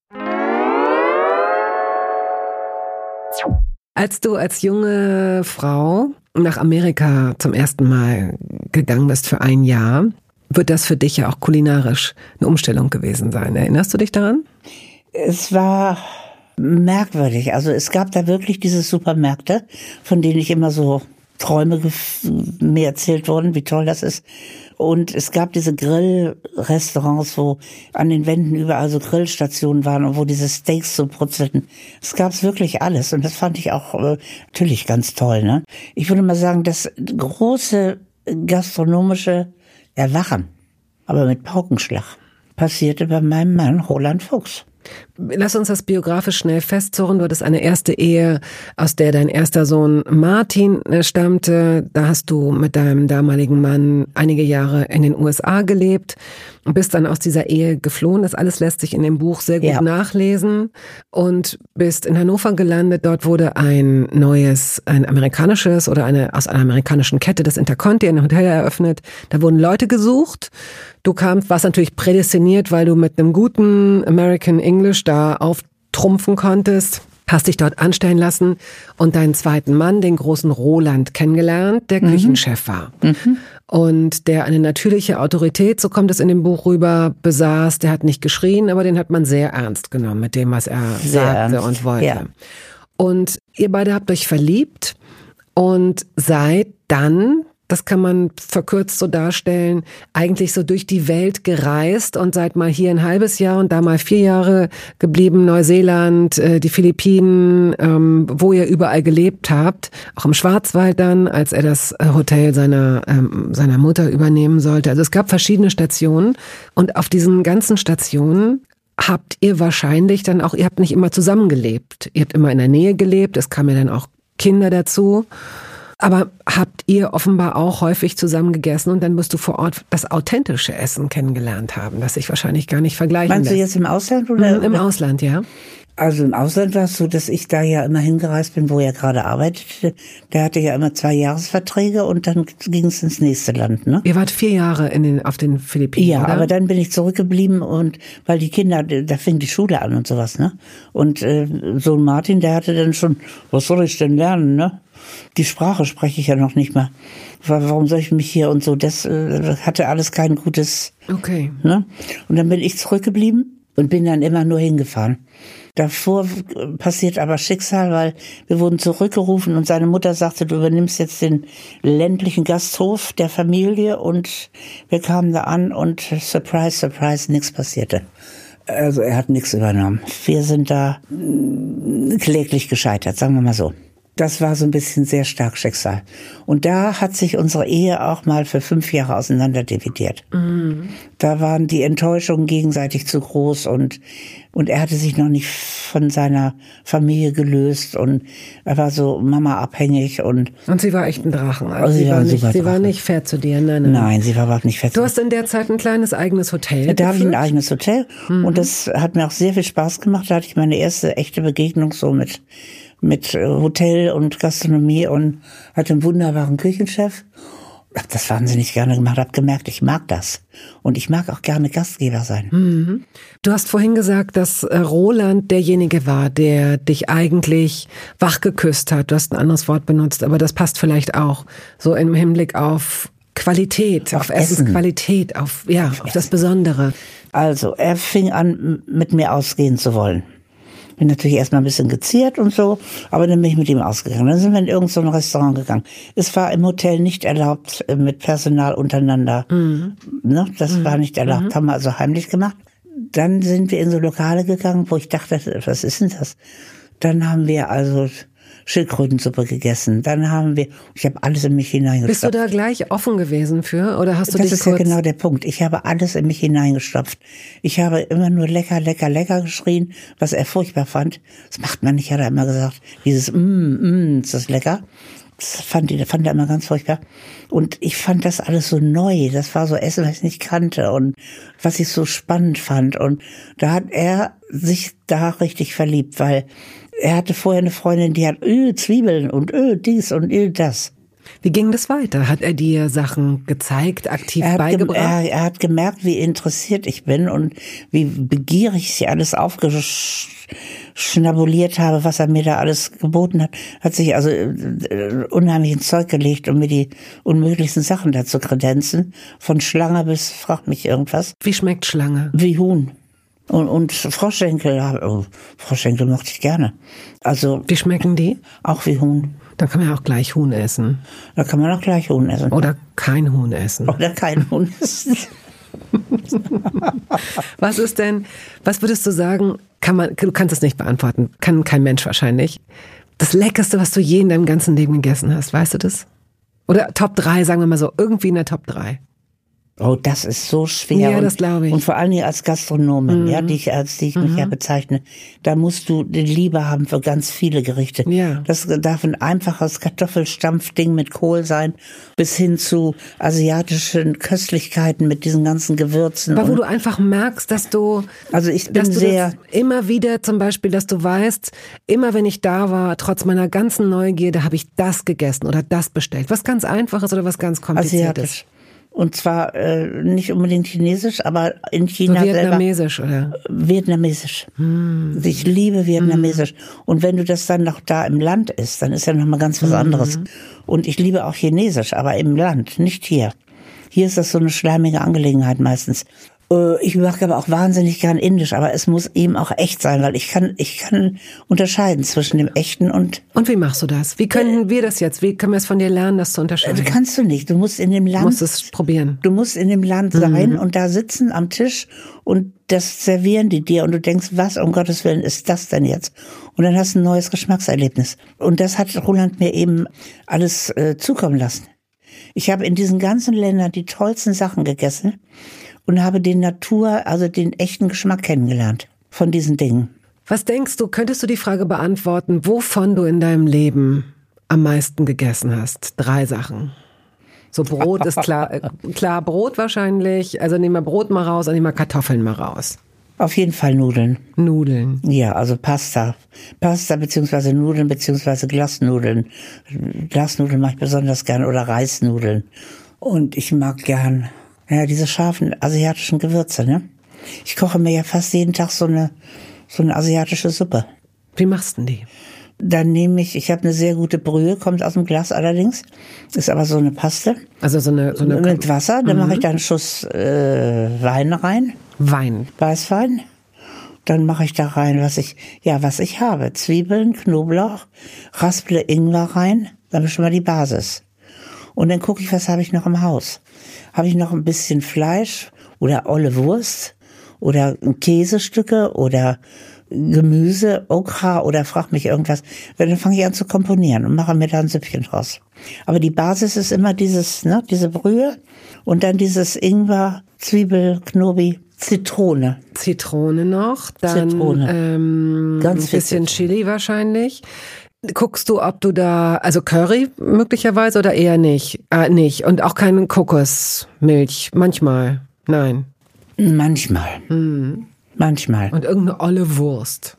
Als du als junge Frau nach Amerika zum ersten Mal gegangen bist für ein Jahr, wird das für dich ja auch kulinarisch eine Umstellung gewesen sein. Erinnerst du dich daran? Es war merkwürdig. Also es gab da wirklich diese Supermärkte, von denen ich immer so Träume mir erzählt wurden, wie toll das ist. Und es gab diese Grillrestaurants, wo an den Wänden überall so Grillstationen waren und wo diese Steaks so brutzelten. Es gab's wirklich alles und das fand ich auch natürlich ganz toll. Ne? Ich würde mal sagen, das große gastronomische Erwachen, aber mit Paukenschlag, passierte bei meinem Mann Roland Fuchs. Lass uns das biografisch schnell festzurren. Du hattest eine erste Ehe, aus der dein erster Sohn Martin stammte. Da hast du mit deinem damaligen Mann einige Jahre in den USA gelebt und bist dann aus dieser Ehe geflohen. Das alles lässt sich in dem Buch sehr gut nachlesen und bist in Hannover gelandet. Dort wurde ein amerikanisches oder aus einer amerikanischen Kette, das Interconti, ein Hotel eröffnet. Da wurden Leute gesucht. Du warst natürlich prädestiniert, weil du mit einem guten American English da auftrumpfen konntest, hast dich dort anstellen lassen und deinen zweiten Mann, den großen Roland, kennengelernt, der Küchenchef war. Und der eine natürliche Autorität, so kommt es in dem Buch rüber, besaß. Der hat nicht geschrien, aber den hat man sehr ernst genommen mit dem, was er sagte und wollte. Ja. Und ihr beide habt euch verliebt und seid dann, das kann man verkürzt so darstellen, eigentlich so durch die Welt gereist und seid mal hier ein halbes Jahr und da mal 4 Jahre geblieben, Neuseeland, die Philippinen, wo ihr überall gelebt habt, auch im Schwarzwald dann, als er das Hotel seiner Mutter übernehmen sollte. Also es gab verschiedene Stationen und auf diesen ganzen Stationen habt ihr wahrscheinlich dann auch, ihr habt nicht immer zusammengelebt, ihr habt immer in der Nähe gelebt, es kamen ja dann auch Kinder dazu. Aber habt ihr offenbar auch häufig zusammen gegessen und dann musst du vor Ort das authentische Essen kennengelernt haben, das sich wahrscheinlich gar nicht vergleichen lässt. Meinst du jetzt im Ausland oder? Im Ausland, ja. Also im Ausland war es so, dass ich da ja immer hingereist bin, wo er gerade arbeitete. Der hatte ja immer 2 Jahresverträge und dann ging es ins nächste Land. Ne? Ihr wart 4 Jahre auf den Philippinen, ja, oder? Aber dann bin ich zurückgeblieben und weil die Kinder, da fing die Schule an und sowas. Ne? Und Sohn Martin, der hatte dann schon, was soll ich denn lernen, ne? Die Sprache spreche ich ja noch nicht mal. Warum soll ich mich hier und so? Das hatte alles kein gutes. Okay. Ne? Und dann bin ich zurückgeblieben und bin dann immer nur hingefahren. Davor passiert aber Schicksal, weil wir wurden zurückgerufen und seine Mutter sagte, du übernimmst jetzt den ländlichen Gasthof der Familie und wir kamen da an und surprise, surprise, nichts passierte. Also er hat nichts übernommen. Wir sind da kläglich gescheitert, sagen wir mal so. Das war so ein bisschen sehr stark Schicksal. Und da hat sich unsere Ehe auch mal für 5 Jahre auseinanderdividiert. Da waren die Enttäuschungen gegenseitig zu groß und er hatte sich noch nicht von seiner Familie gelöst und er war so Mama abhängig und sie war echt ein Drachen. Also sie war nicht fair zu dir. Nein, sie war überhaupt nicht fair zu mir. Du hast in der Zeit ein kleines eigenes Hotel. Da habe ich ein eigenes Hotel und das hat mir auch sehr viel Spaß gemacht. Da hatte ich meine erste echte Begegnung so mit Hotel und Gastronomie und hatte einen wunderbaren Küchenchef. Hab das wahnsinnig gerne gemacht, hab gemerkt, ich mag das. Und ich mag auch gerne Gastgeber sein. Du hast vorhin gesagt, dass Roland derjenige war, der dich eigentlich wachgeküsst hat. Du hast ein anderes Wort benutzt, aber das passt vielleicht auch so im Hinblick auf Qualität, auf Essensqualität, auf das Besondere. Also, er fing an, mit mir ausgehen zu wollen. Bin natürlich erstmal ein bisschen geziert und so, aber dann bin ich mit ihm ausgegangen. Dann sind wir in irgend so ein Restaurant gegangen. Es war im Hotel nicht erlaubt, mit Personal untereinander. Ne, das war nicht erlaubt, haben wir also heimlich gemacht. Dann sind wir in so Lokale gegangen, wo ich dachte, was ist denn das? Dann haben wir also Schildkrötensuppe gegessen. Dann ich habe alles in mich hineingestopft. Bist du da gleich offen gewesen für? Oder hast du dich Das ist ja genau der Punkt. Ich habe alles in mich hineingestopft. Ich habe immer nur lecker, lecker, lecker geschrien, was er furchtbar fand. Das macht man nicht, hat er immer gesagt. Dieses ist das lecker. Das fand er immer ganz furchtbar. Und ich fand das alles so neu. Das war so Essen, was ich nicht kannte und was ich so spannend fand. Und da hat er sich da richtig verliebt, weil er hatte vorher eine Freundin, die hat Zwiebeln und dies und das. Wie ging das weiter? Hat er dir Sachen gezeigt, aktiv beigebracht? Er hat gemerkt, wie interessiert ich bin und wie begierig ich alles aufgeschnappt schnabuliert habe, was er mir da alles geboten hat, hat sich also unheimlich ins Zeug gelegt, um mir die unmöglichsten Sachen da zu kredenzen. Von Schlange bis, frag mich irgendwas. Wie schmeckt Schlange? Wie Huhn. Und Froschschenkel, Froschschenkel mochte ich gerne. Also. Wie schmecken die? Auch wie Huhn. Da kann man ja auch gleich Huhn essen. Da kann man auch gleich Huhn essen. Oder kein Huhn essen. Oder kein Huhn essen. Was würdest du sagen, du kannst es nicht beantworten, kann kein Mensch wahrscheinlich, das Leckerste, was du je in deinem ganzen Leben gegessen hast, weißt du das? Oder Top 3, sagen wir mal so, irgendwie in der Top 3. Oh, das ist so schwer. Ja, das glaube ich. Und vor allem als Gastronomin, ja, die ich mich ja bezeichne, da musst du die Liebe haben für ganz viele Gerichte. Ja. Das darf ein einfaches Kartoffelstampfding mit Kohl sein, bis hin zu asiatischen Köstlichkeiten mit diesen ganzen Gewürzen. Aber wo du einfach merkst, dass du, also ich bin sehr immer wieder zum Beispiel, dass du weißt, immer wenn ich da war, trotz meiner ganzen Neugierde, habe ich das gegessen oder das bestellt. Was ganz Einfaches oder was ganz Kompliziertes. Asiatisch. Und zwar nicht unbedingt chinesisch, aber in China so vietnamesisch, selber. Oder? Vietnamesisch. Ich liebe Vietnamesisch. Und wenn du das dann noch da im Land isst, dann ist ja noch mal ganz was anderes. Und ich liebe auch Chinesisch, aber im Land, nicht hier. Hier ist das so eine schleimige Angelegenheit meistens. Ich mag aber auch wahnsinnig gern Indisch, aber es muss eben auch echt sein, weil ich kann unterscheiden zwischen dem Echten und... Und wie machst du das? Wie können wir das jetzt? Wie können wir es von dir lernen, das zu unterscheiden? Kannst du nicht. Du musst in dem Land... Du musst es probieren. Du musst in dem Land sein und da sitzen am Tisch und das servieren die dir und du denkst, was um Gottes Willen ist das denn jetzt? Und dann hast du ein neues Geschmackserlebnis. Und das hat Roland mir eben alles zukommen lassen. Ich habe in diesen ganzen Ländern die tollsten Sachen gegessen und habe den echten Geschmack kennengelernt von diesen Dingen. Was denkst du, könntest du die Frage beantworten, wovon du in deinem Leben am meisten gegessen hast? 3 Sachen. So Brot ist klar Brot wahrscheinlich. Also nehmen wir Brot mal raus und nehmen wir Kartoffeln mal raus. Auf jeden Fall Nudeln. Nudeln. Ja, also Pasta. Pasta beziehungsweise Nudeln beziehungsweise Glasnudeln. Glasnudeln mache ich besonders gern oder Reisnudeln. Und ich mag gern... Ja, diese scharfen asiatischen Gewürze, ne? Ich koche mir ja fast jeden Tag so eine asiatische Suppe. Wie machst du die? Dann ich habe eine sehr gute Brühe, kommt aus dem Glas allerdings, ist aber so eine Paste. Also so eine mit Wasser, dann mache ich da einen Schuss Wein rein. Wein. Weißwein. Dann mache ich da rein, was ich habe. Zwiebeln, Knoblauch, rasple Ingwer rein, dann ist schon mal die Basis. Und dann gucke ich, was habe ich noch im Haus. Habe ich noch ein bisschen Fleisch oder olle Wurst oder Käsestücke oder Gemüse, Okra oder frag mich irgendwas. Dann fange ich an zu komponieren und mache mir da ein Süppchen draus. Aber die Basis ist immer diese Brühe und dann dieses Ingwer, Zwiebel, Knobi, Zitrone. Zitrone noch, dann Zitrone. Ganz ein bisschen Chili wahrscheinlich. Guckst du, ob du da, also Curry möglicherweise oder eher nicht? Nicht. Und auch keine Kokosmilch. Manchmal. Nein. Manchmal. Manchmal. Und irgendeine olle Wurst.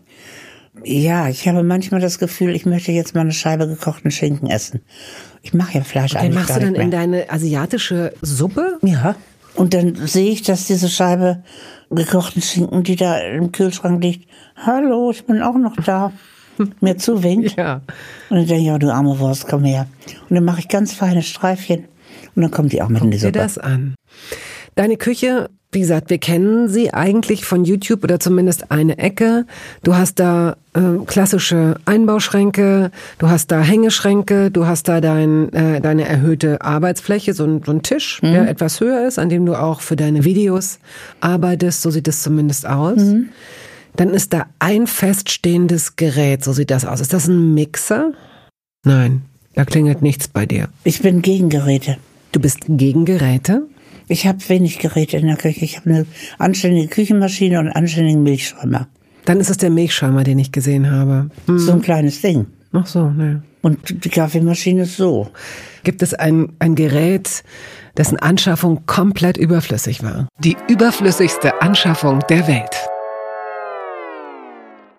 Ja, ich habe manchmal das Gefühl, ich möchte jetzt mal eine Scheibe gekochten Schinken essen. Ich mache ja Fleisch eigentlich gar nicht mehr. Den machst du dann in deine asiatische Suppe? Ja. Und dann sehe ich, dass diese Scheibe gekochten Schinken, die da im Kühlschrank liegt, hallo, ich bin auch noch da. Mir zuwinkt. Ja. Und dann denke ich, oh, du arme Wurst, komm her. Und dann mache ich ganz feine Streifchen und dann kommt die auch mit in die Suppe. Guck dir das an. Deine Küche, wie gesagt, wir kennen sie eigentlich von YouTube oder zumindest eine Ecke. Du hast da klassische Einbauschränke, du hast da Hängeschränke, du hast da deine erhöhte Arbeitsfläche, so ein Tisch, der etwas höher ist, an dem du auch für deine Videos arbeitest. So sieht es zumindest aus. Dann ist da ein feststehendes Gerät, so sieht das aus. Ist das ein Mixer? Nein, da klingelt nichts bei dir. Ich bin gegen Geräte. Du bist gegen Geräte? Ich habe wenig Geräte in der Küche. Ich habe eine anständige Küchenmaschine und einen anständigen Milchschäumer. Dann ist es der Milchschäumer, den ich gesehen habe. So ein kleines Ding. Ach so, ne. Und die Kaffeemaschine ist so. Gibt es ein Gerät, dessen Anschaffung komplett überflüssig war? Die überflüssigste Anschaffung der Welt.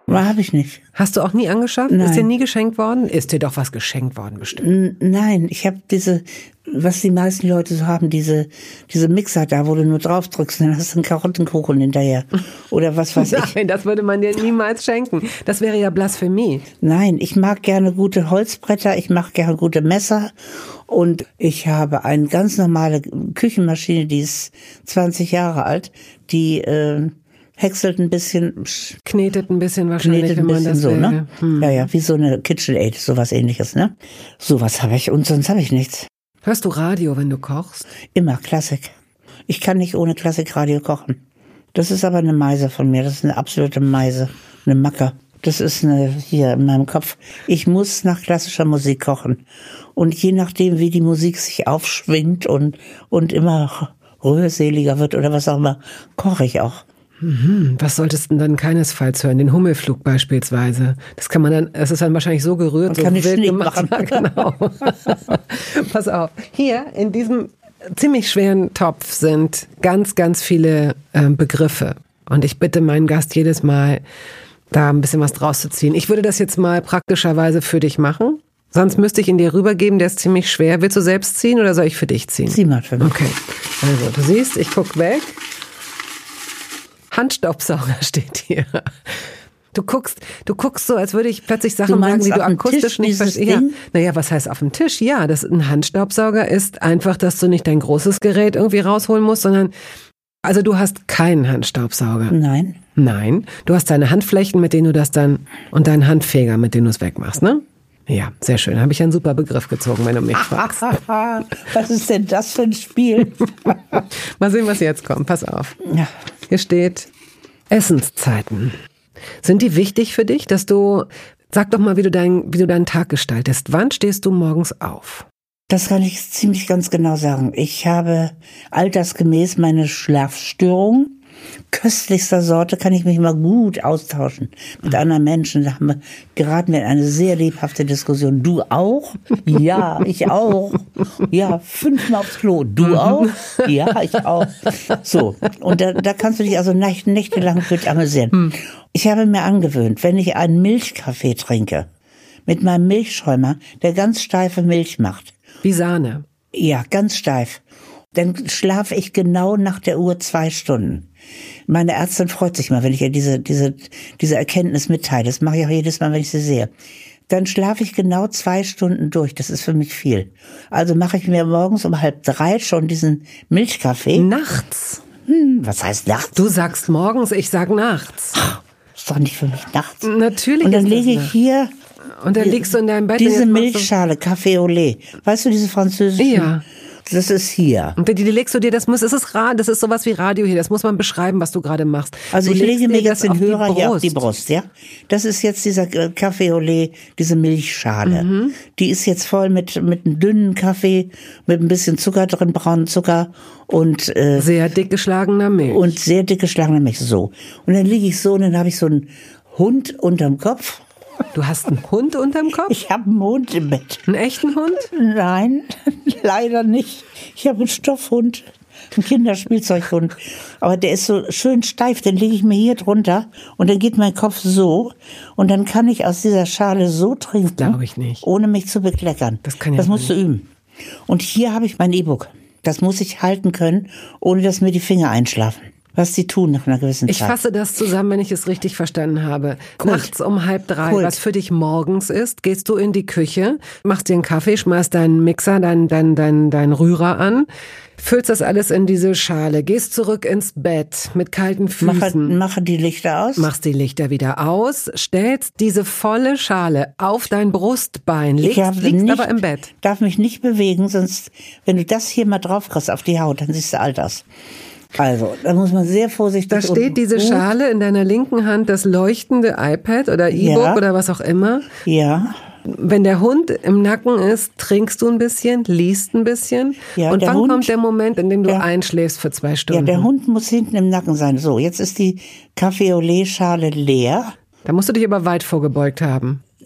Habe ich nicht. Hast du auch nie angeschafft? Nein. Ist dir nie geschenkt worden? Ist dir doch was geschenkt worden bestimmt. Nein, ich habe was die meisten Leute so haben, diese Mixer da, wo du nur drauf drückst und dann hast du einen Karottenkuchen hinterher. Oder was weiß ich. Nein, das würde man dir niemals schenken. Das wäre ja Blasphemie. Nein, ich mag gerne gute Holzbretter, ich mag gerne gute Messer und ich habe eine ganz normale Küchenmaschine, die ist 20 Jahre alt, die häckselt ein bisschen. Knetet ein bisschen wahrscheinlich, wenn man das so, will. ne? Ja, wie so eine KitchenAid, sowas ähnliches, ne? Sowas habe ich und sonst habe ich nichts. Hörst du Radio, wenn du kochst? Immer Klassik. Ich kann nicht ohne Klassikradio kochen. Das ist aber eine Meise von mir, das ist eine absolute Meise, eine Macke. Das ist hier in meinem Kopf. Ich muss nach klassischer Musik kochen. Und je nachdem, wie die Musik sich aufschwingt und immer rührseliger wird oder was auch immer, koche ich auch. Was solltest du denn dann keinesfalls hören? Den Hummelflug beispielsweise. Das kann man dann, es ist dann wahrscheinlich so gerührt, so kann ich wild Schnee gemacht. machen. Genau. Pass auf. Hier in diesem ziemlich schweren Topf sind ganz, ganz viele Begriffe. Und ich bitte meinen Gast jedes Mal, da ein bisschen was draus zu ziehen. Ich würde das jetzt mal praktischerweise für dich machen. Sonst müsste ich ihn dir rübergeben, der ist ziemlich schwer. Willst du selbst ziehen oder soll ich für dich ziehen? Zieh mal für mich. Okay. Also, du siehst, ich guck weg. Handstaubsauger steht hier. Du guckst so, als würde ich plötzlich Sachen sagen, die du akustisch nicht verstehst. Ja. Naja, was heißt auf dem Tisch? Ja, ein Handstaubsauger ist einfach, dass du nicht dein großes Gerät irgendwie rausholen musst, sondern, also du hast keinen Handstaubsauger. Nein. Nein. Du hast deine Handflächen, mit denen du das dann, und deinen Handfeger, mit denen du es wegmachst, ne? Ja, sehr schön. Habe ich einen super Begriff gezogen, wenn du mich fragst. Was ist denn das für ein Spiel? Mal sehen, was jetzt kommt. Pass auf. Ja. Hier steht Essenszeiten. Sind die wichtig für dich, sag doch mal, wie du deinen Tag gestaltest. Wann stehst du morgens auf? Das kann ich ziemlich ganz genau sagen. Ich habe altersgemäß meine Schlafstörung. Köstlichster Sorte, kann ich mich mal gut austauschen mit anderen Menschen. Da geraten wir in eine sehr lebhafte Diskussion. Du auch? Ja, ich auch. Ja, 5-mal aufs Klo. Du auch? Ja, ich auch. So, und da kannst du dich also nächtelang gut amüsieren. Ich habe mir angewöhnt, wenn ich einen Milchkaffee trinke, mit meinem Milchschäumer, der ganz steife Milch macht. Wie Sahne? Ja, ganz steif. Dann schlafe ich genau nach der Uhr 2 Stunden. Meine Ärztin freut sich mal, wenn ich ihr diese Erkenntnis mitteile. Das mache ich auch jedes Mal, wenn ich sie sehe. Dann schlafe ich genau 2 Stunden durch. Das ist für mich viel. Also mache ich mir morgens um 2:30 schon diesen Milchkaffee. Nachts? Was heißt nachts? Du sagst morgens, ich sag nachts. Ist doch nicht für mich nachts. Natürlich. Und dann lege ich hier. Und dann liegst du in deinem Bett. Diese Milchschale, Café au lait. Weißt du, diese französische? Ja. Das ist hier. Und die legst du dir, das ist sowas wie Radio hier, das muss man beschreiben, was du gerade machst. Also ich lege mir jetzt den Hörer hier auf die Brust. Brust, ja. Das ist jetzt dieser Café au lait, diese Milchschale. Die ist jetzt voll mit einem dünnen Kaffee, mit ein bisschen Zucker drin, braunen Zucker und sehr dick geschlagener Milch. Und sehr dick geschlagener Milch, so. Und dann liege ich so und dann habe ich so einen Hund unterm Kopf. Du hast einen Hund unterm Kopf? Ich habe einen Hund im Bett. Einen echten Hund? Nein, leider nicht. Ich habe einen Stoffhund, einen Kinderspielzeughund. Aber der ist so schön steif, den lege ich mir hier drunter und dann geht mein Kopf so und dann kann ich aus dieser Schale so trinken, glaube ich nicht, ohne mich zu bekleckern. Das musst du üben. Und hier habe ich mein E-Book. Das muss ich halten können, ohne dass mir die Finger einschlafen. Was sie tun nach einer gewissen Zeit. Ich fasse das zusammen, wenn ich es richtig verstanden habe. Nachts um 2:30, was für dich morgens ist, gehst du in die Küche, machst dir einen Kaffee, schmeißt deinen Mixer, deinen Rührer an, füllst das alles in diese Schale, gehst zurück ins Bett mit kalten Füßen. Mache die Lichter aus. Machst die Lichter wieder aus, stellst diese volle Schale auf dein Brustbein, liegst aber im Bett. Darf mich nicht bewegen, sonst, wenn du das hier mal drauf kriegst auf die Haut, dann siehst du alt aus. Also, da muss man sehr vorsichtig. Da steht diese Schale in deiner linken Hand, das leuchtende iPad oder E-Book oder was auch immer. Ja. Wenn der Hund im Nacken ist, trinkst du ein bisschen, liest ein bisschen. Ja, und wann kommt der Moment, in dem du einschläfst für 2 Stunden? Ja, der Hund muss hinten im Nacken sein. So, jetzt ist die Café au lait Schale leer. Da musst du dich aber weit vorgebeugt haben.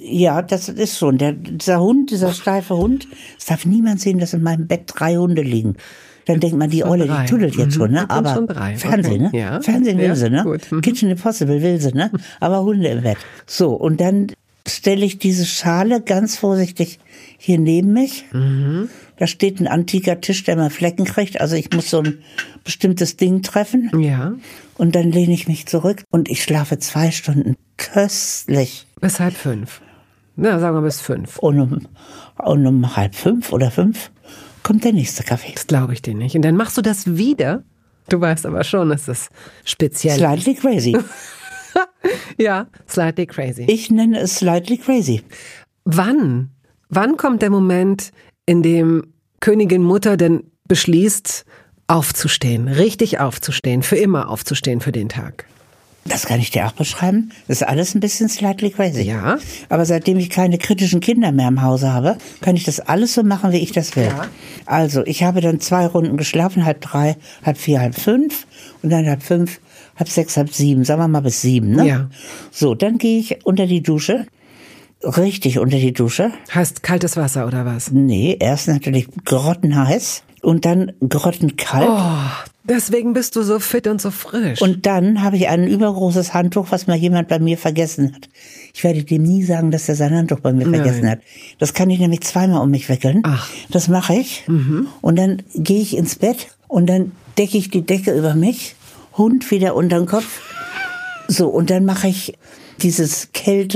Ja, das ist schon. Dieser steife Hund, es darf niemand sehen, dass in meinem Bett 3 Hunde liegen. Dann denkt man, die Olle, die tüdelt jetzt schon, ne? Aber schon 3. Fernsehen, okay. ne? Ja. Fernsehen will sie, ne? Gut. Kitchen Impossible will sie, ne? Aber Hunde im Bett. So, und dann stelle ich diese Schale ganz vorsichtig hier neben mich. Da steht ein antiker Tisch, der mal Flecken kriegt. Also ich muss so ein bestimmtes Ding treffen. Ja. Und dann lehne ich mich zurück und ich schlafe 2 Stunden köstlich. Bis 4:30. Na, sagen wir bis 5. Und um 4:30 oder 5 kommt der nächste Kaffee. Das glaube ich dir nicht. Und dann machst du das wieder. Du weißt aber schon, es ist speziell. Slightly crazy. Ja, slightly crazy. Ich nenne es slightly crazy. Wann kommt der Moment, in dem Königin Mutter denn beschließt, aufzustehen, richtig aufzustehen, für immer aufzustehen für den Tag? Das kann ich dir auch beschreiben. Das ist alles ein bisschen slightly crazy. Ja. Aber seitdem ich keine kritischen Kinder mehr im Hause habe, kann ich das alles so machen, wie ich das will. Ja. Also, ich habe dann 2 Runden geschlafen, 3:30, 4:30, 5 und dann 5:30, 6:30, 7, sagen wir mal bis 7, ne? Ja. So, dann gehe ich unter die Dusche. Richtig unter die Dusche. Heißt kaltes Wasser oder was? Nee, erst natürlich grottenheiß und dann grottenkalt. Oh, deswegen bist du so fit und so frisch. Und dann habe ich ein übergroßes Handtuch, was mal jemand bei mir vergessen hat. Ich werde dem nie sagen, dass er sein Handtuch bei mir vergessen hat. Das kann ich nämlich 2-mal um mich wickeln. Ach. Das mache ich. Und dann gehe ich ins Bett und dann decke ich die Decke über mich, Hund wieder unter den Kopf. So, und dann mache ich dieses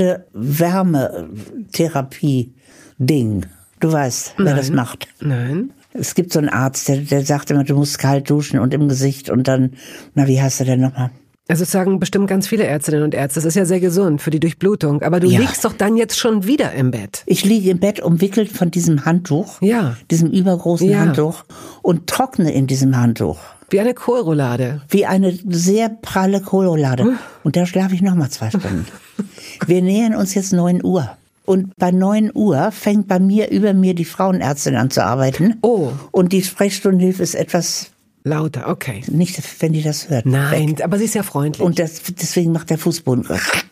Kälte-Wärme-Therapie-Ding. Du weißt, wer das macht. Nein. Es gibt so einen Arzt, der sagt immer, du musst kalt duschen und im Gesicht und dann, wie heißt er denn nochmal? Also es sagen bestimmt ganz viele Ärztinnen und Ärzte, das ist ja sehr gesund für die Durchblutung. Aber du liegst doch dann jetzt schon wieder im Bett. Ich liege im Bett umwickelt von diesem Handtuch, diesem übergroßen Handtuch und trockne in diesem Handtuch. Wie eine Kohlroulade. Wie eine sehr pralle Kohlroulade. Und da schlafe ich nochmal 2 Stunden. Wir nähern uns jetzt 9 Uhr. Und bei 9 Uhr fängt über mir die Frauenärztin an zu arbeiten. Oh. Und die Sprechstundenhilfe ist etwas lauter, okay. Nicht, wenn die das hört. Nein, aber sie ist ja freundlich. Und deswegen macht der Fußboden.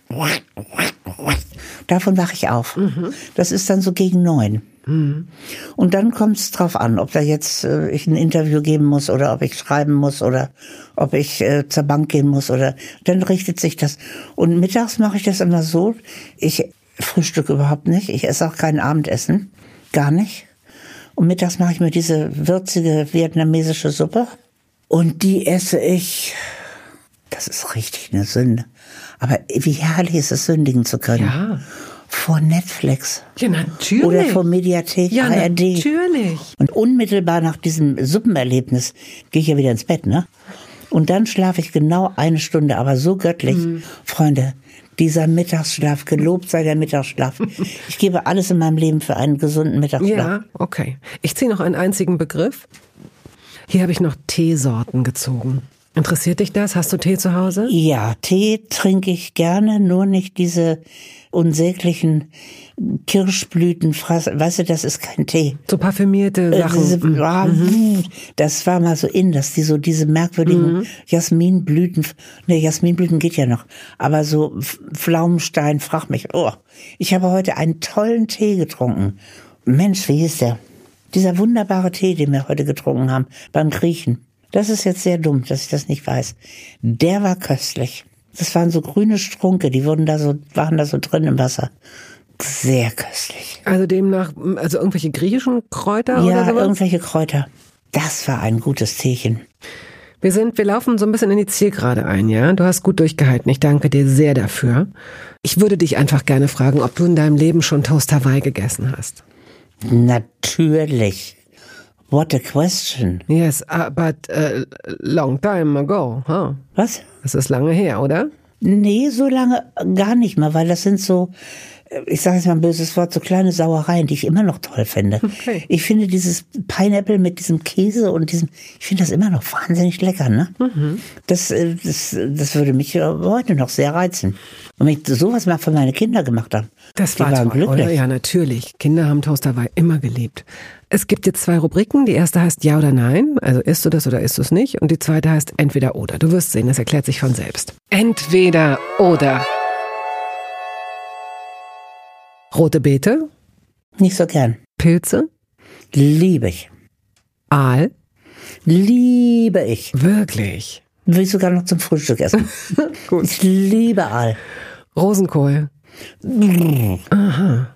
Davon wache ich auf. Das ist dann so gegen 9. Und dann kommt es drauf an, ob da jetzt ich ein Interview geben muss oder ob ich schreiben muss oder ob ich zur Bank gehen muss oder dann richtet sich das. Und mittags mache ich das immer so, ich frühstücke überhaupt nicht, ich esse auch kein Abendessen, gar nicht. Und mittags mache ich mir diese würzige vietnamesische Suppe und die esse ich, das ist richtig eine Sünde, aber wie herrlich ist es, sündigen zu können. Ja. Vor Netflix. Ja, natürlich. Oder vor Mediathek, ja, ARD. Natürlich. Und unmittelbar nach diesem Suppenerlebnis gehe ich ja wieder ins Bett, ne? Und dann schlafe ich genau 1 Stunde, aber so göttlich. Freunde, dieser Mittagsschlaf, gelobt sei der Mittagsschlaf. Ich gebe alles in meinem Leben für einen gesunden Mittagsschlaf. Ja, okay. Ich ziehe noch einen einzigen Begriff. Hier habe ich noch Teesorten gezogen. Interessiert dich das? Hast du Tee zu Hause? Ja, Tee trinke ich gerne, nur nicht diese unsäglichen Kirschblüten. Weißt du, das ist kein Tee. So parfümierte Sachen. Das war mal so dass die so diese merkwürdigen Jasminblüten, Jasminblüten geht ja noch, aber so Pflaumenstein, frag mich, ich habe heute einen tollen Tee getrunken. Mensch, wie hieß der? Dieser wunderbare Tee, den wir heute getrunken haben, beim Griechen. Das ist jetzt sehr dumm, dass ich das nicht weiß. Der war köstlich. Das waren so grüne Strunke, die waren da so drin im Wasser. Sehr köstlich. Also demnach, irgendwelche griechischen Kräuter oder sowas? Ja, irgendwelche Kräuter. Das war ein gutes Teechen. Wir laufen so ein bisschen in die Zielgerade ein, ja? Du hast gut durchgehalten. Ich danke dir sehr dafür. Ich würde dich einfach gerne fragen, ob du in deinem Leben schon Toast Hawaii gegessen hast. Natürlich. What a question. Yes, but long time ago, huh? Was? Das ist lange her, oder? Nee, so lange gar nicht mal, weil das sind so, ich sage jetzt mal ein böses Wort, so kleine Sauereien, die ich immer noch toll finde. Okay. Ich finde dieses Pineapple mit diesem Käse und ich finde das immer noch wahnsinnig lecker, ne? Das würde mich heute noch sehr reizen. Und wenn ich sowas mal für meine Kinder gemacht habe, das war toll, glücklich. Oder? Ja, natürlich. Kinder haben Toast Hawaii immer geliebt. Es gibt jetzt 2 Rubriken. Die erste heißt Ja oder Nein. Also isst du das oder isst du es nicht? Und die zweite heißt Entweder oder. Du wirst sehen, das erklärt sich von selbst. Entweder oder. Rote Beete? Nicht so gern. Pilze? Liebe ich. Aal? Liebe ich. Wirklich? Will ich sogar noch zum Frühstück essen. Gut. Ich liebe Aal. Rosenkohl? Aha.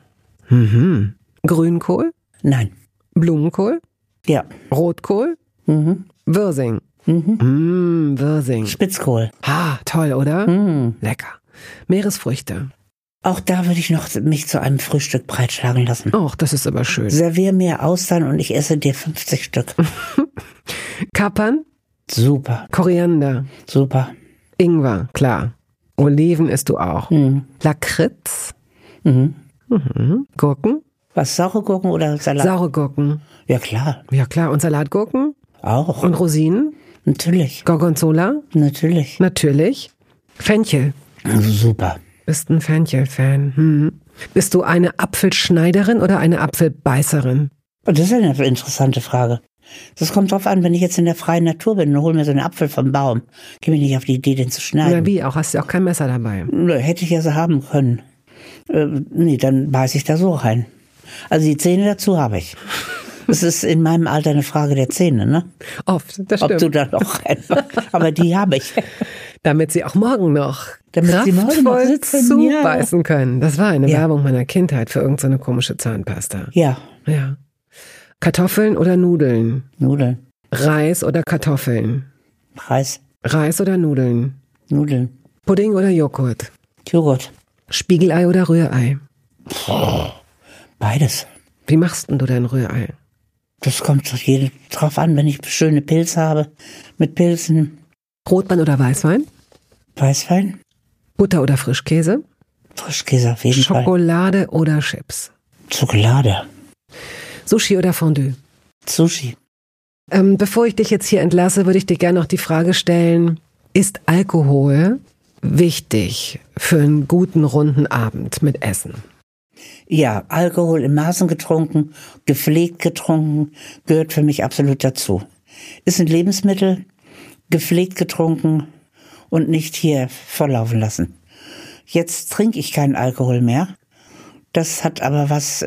Grünkohl? Nein. Blumenkohl? Ja. Rotkohl? Wirsing? Wirsing. Spitzkohl. Toll, oder? Lecker. Meeresfrüchte? Auch da würde ich noch mich zu einem Frühstück breitschlagen lassen. Och, das ist aber schön. Servier mir Austern und ich esse dir 50 Stück. Kapern? Super. Koriander? Super. Ingwer, klar. Oliven isst du auch. Lakritz? Gurken? Was, saure Gurken oder Salat? Saure Gurken? Ja, klar. Ja klar, und Salatgurken? Auch. Und Rosinen? Natürlich. Gorgonzola? Natürlich. Natürlich. Fenchel? Super. Bist ein Fenchel-Fan. Bist du eine Apfelschneiderin oder eine Apfelbeißerin? Das ist eine interessante Frage. Das kommt drauf an, wenn ich jetzt in der freien Natur bin und hole mir so einen Apfel vom Baum, käme ich nicht auf die Idee, den zu schneiden. Na wie, auch hast du auch kein Messer dabei? Hätte ich ja so haben können. Nee, dann beiß ich da so rein. Also die Zähne dazu habe ich. Das ist in meinem Alter eine Frage der Zähne, ne? Oft, das stimmt. Ob du da noch reinmachst. Aber die habe ich. Damit sie auch morgen noch Damit sie morgen noch kraftvoll sitzen, zubeißen können. Das war eine Ja. Werbung meiner Kindheit für irgendeine komische Zahnpasta. Ja, Ja. Kartoffeln oder Nudeln? Nudeln, Reis oder Kartoffeln? Reis, Reis oder Nudeln? Nudeln, Pudding oder Joghurt? Joghurt, Spiegelei oder Rührei? beides. Wie machst denn du dein Rührei? Das kommt drauf an, wenn ich schöne Pilze habe. Mit Pilzen, Rotwein oder Weißwein? Weißwein, Butter oder Frischkäse? Frischkäse auf jeden Fall. Schokolade oder Chips? Schokolade, Sushi oder Fondue? Sushi. Bevor ich dich jetzt hier entlasse, würde ich dir gerne noch die Frage stellen, ist Alkohol wichtig für einen guten, runden Abend mit Essen? Ja, Alkohol in Maßen getrunken, gepflegt getrunken, gehört für mich absolut dazu. Ist ein Lebensmittel, gepflegt getrunken und nicht hier volllaufen lassen. Jetzt trinke ich keinen Alkohol mehr. Das hat aber was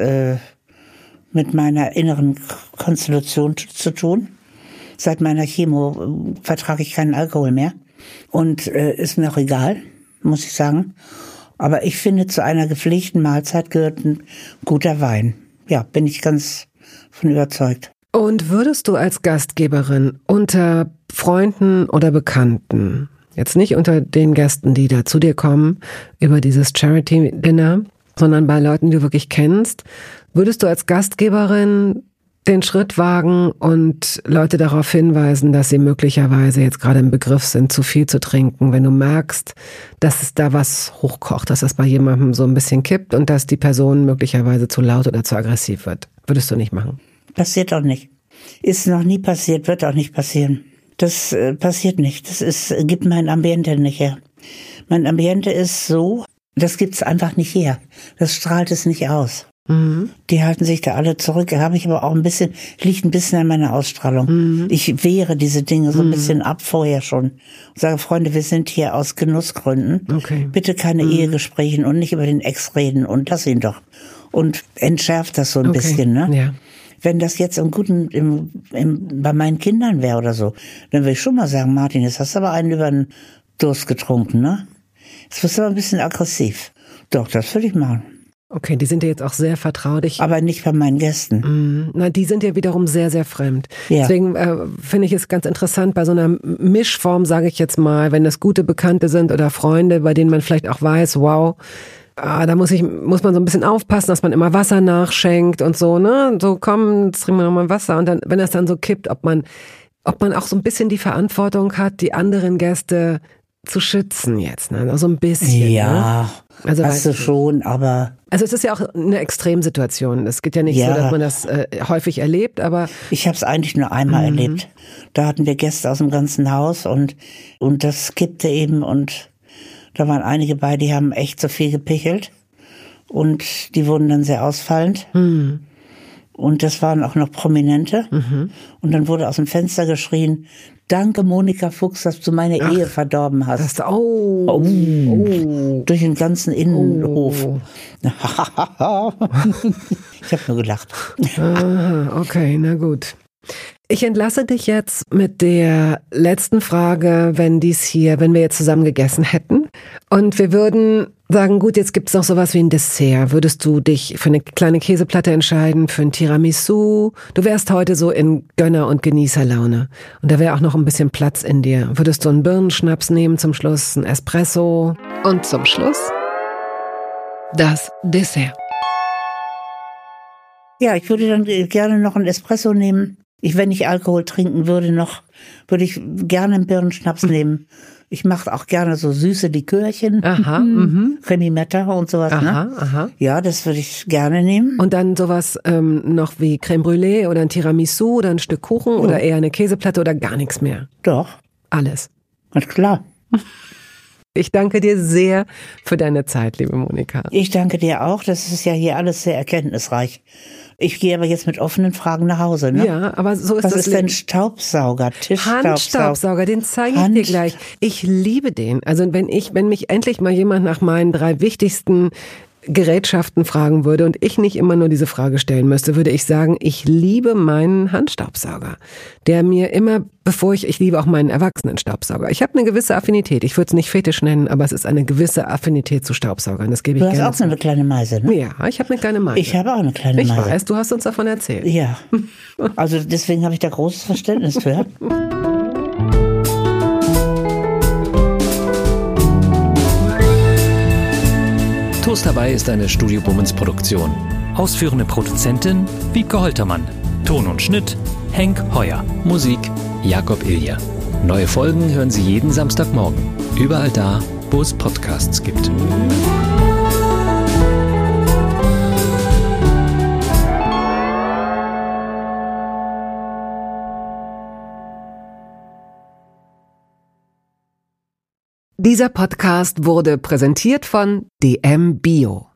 mit meiner inneren Konstitution zu tun. Seit meiner Chemo vertrage ich keinen Alkohol mehr. Und ist mir auch egal, muss ich sagen. Aber ich finde, zu einer gepflegten Mahlzeit gehört ein guter Wein. Ja, bin ich ganz von überzeugt. Und würdest du als Gastgeberin unter Freunden oder Bekannten, jetzt nicht unter den Gästen, die da zu dir kommen, über dieses Charity-Dinner, sondern bei Leuten, die du wirklich kennst, würdest du als Gastgeberin den Schritt wagen und Leute darauf hinweisen, dass sie möglicherweise jetzt gerade im Begriff sind, zu viel zu trinken, wenn du merkst, dass es da was hochkocht, dass das bei jemandem so ein bisschen kippt und dass die Person möglicherweise zu laut oder zu aggressiv wird? Würdest du nicht machen? Passiert auch nicht. Ist noch nie passiert, wird auch nicht passieren. Das passiert nicht. Gibt mein Ambiente nicht her. Mein Ambiente ist so, das gibt's einfach nicht her. Das strahlt es nicht aus. Die halten sich da alle zurück. Da habe ich aber auch liegt ein bisschen an meiner Ausstrahlung. Ich wehre diese Dinge so ein bisschen ab vorher schon. Und sage, Freunde, wir sind hier aus Genussgründen. Okay. Bitte keine Ehegesprächen und nicht über den Ex reden und lass ihn doch. Und entschärft das so ein bisschen, ne? Ja. Wenn das jetzt bei meinen Kindern wäre oder so, dann würde ich schon mal sagen, Martin, jetzt hast du aber einen über den Durst getrunken, ne? Jetzt wirst du aber ein bisschen aggressiv. Doch, das würde ich machen. Okay, die sind ja jetzt auch sehr vertraut. Aber nicht bei meinen Gästen. Na, die sind ja wiederum sehr, sehr fremd. Ja. Deswegen finde ich es ganz interessant, bei so einer Mischform, sage ich jetzt mal, wenn das gute Bekannte sind oder Freunde, bei denen man vielleicht auch weiß, wow, da muss man so ein bisschen aufpassen, dass man immer Wasser nachschenkt und so, ne? So, komm, jetzt trinken wir nochmal Wasser. Und dann, wenn das dann so kippt, ob man auch so ein bisschen die Verantwortung hat, die anderen Gäste zu schützen jetzt, ne? Also ein bisschen. Ja, ne? Also hast du schon, aber... Also es ist ja auch eine Extremsituation. Es geht ja nicht so, dass man das häufig erlebt, aber... Ich habe es eigentlich nur einmal erlebt. Da hatten wir Gäste aus dem ganzen Haus und das kippte eben und da waren einige bei, die haben echt so viel gepichelt und die wurden dann sehr ausfallend. Und das waren auch noch Prominente. Und dann wurde aus dem Fenster geschrien, danke Monika Fuchs, dass du meine Ehe verdorben hast. Durch den ganzen Innenhof. Ich habe nur gelacht. Okay, na gut. Ich entlasse dich jetzt mit der letzten Frage, wenn wir jetzt zusammen gegessen hätten und wir würden sagen, gut, jetzt gibt's noch sowas wie ein Dessert. Würdest du dich für eine kleine Käseplatte entscheiden, für ein Tiramisu? Du wärst heute so in Gönner- und Genießerlaune und da wäre auch noch ein bisschen Platz in dir. Würdest du einen Birnenschnaps nehmen zum Schluss, ein Espresso und zum Schluss das Dessert? Ja, ich würde dann gerne noch einen Espresso nehmen. Wenn ich Alkohol trinken würde würde ich gerne einen Birnenschnaps nehmen. Ich mache auch gerne so süße Likörchen. Remi Metta und sowas. Ne? Ja, das würde ich gerne nehmen. Und dann sowas noch wie Crème Brûlée oder ein Tiramisu oder ein Stück Kuchen oder eher eine Käseplatte oder gar nichts mehr? Doch. Alles. Ganz klar. Ich danke dir sehr für deine Zeit, liebe Monika. Ich danke dir auch. Das ist ja hier alles sehr erkenntnisreich. Ich gehe aber jetzt mit offenen Fragen nach Hause, ne? Ja, aber so ist das. Was ist denn Staubsauger? Handstaubsauger, den zeige ich dir gleich. Ich liebe den. Also wenn mich endlich mal jemand nach meinen 3 wichtigsten Gerätschaften fragen würde und ich nicht immer nur diese Frage stellen müsste, würde ich sagen, ich liebe meinen Handstaubsauger, der mir immer, ich liebe auch meinen Erwachsenenstaubsauger. Ich habe eine gewisse Affinität, ich würde es nicht Fetisch nennen, aber es ist eine gewisse Affinität zu Staubsaugern, das gebe ich gerne. Du hast auch so eine kleine Meise, ne? Ja, ich habe eine kleine Meise. Ich habe auch eine kleine Meise. Ich weiß, du hast uns davon erzählt. Ja, also deswegen habe ich da großes Verständnis für. Toast dabei ist eine Studio Bummens Produktion. Ausführende Produzentin Wiebke Holtermann. Ton und Schnitt Henk Heuer. Musik Jakob Ilja. Neue Folgen hören Sie jeden Samstagmorgen. Überall da, wo es Podcasts gibt. Dieser Podcast wurde präsentiert von DM Bio.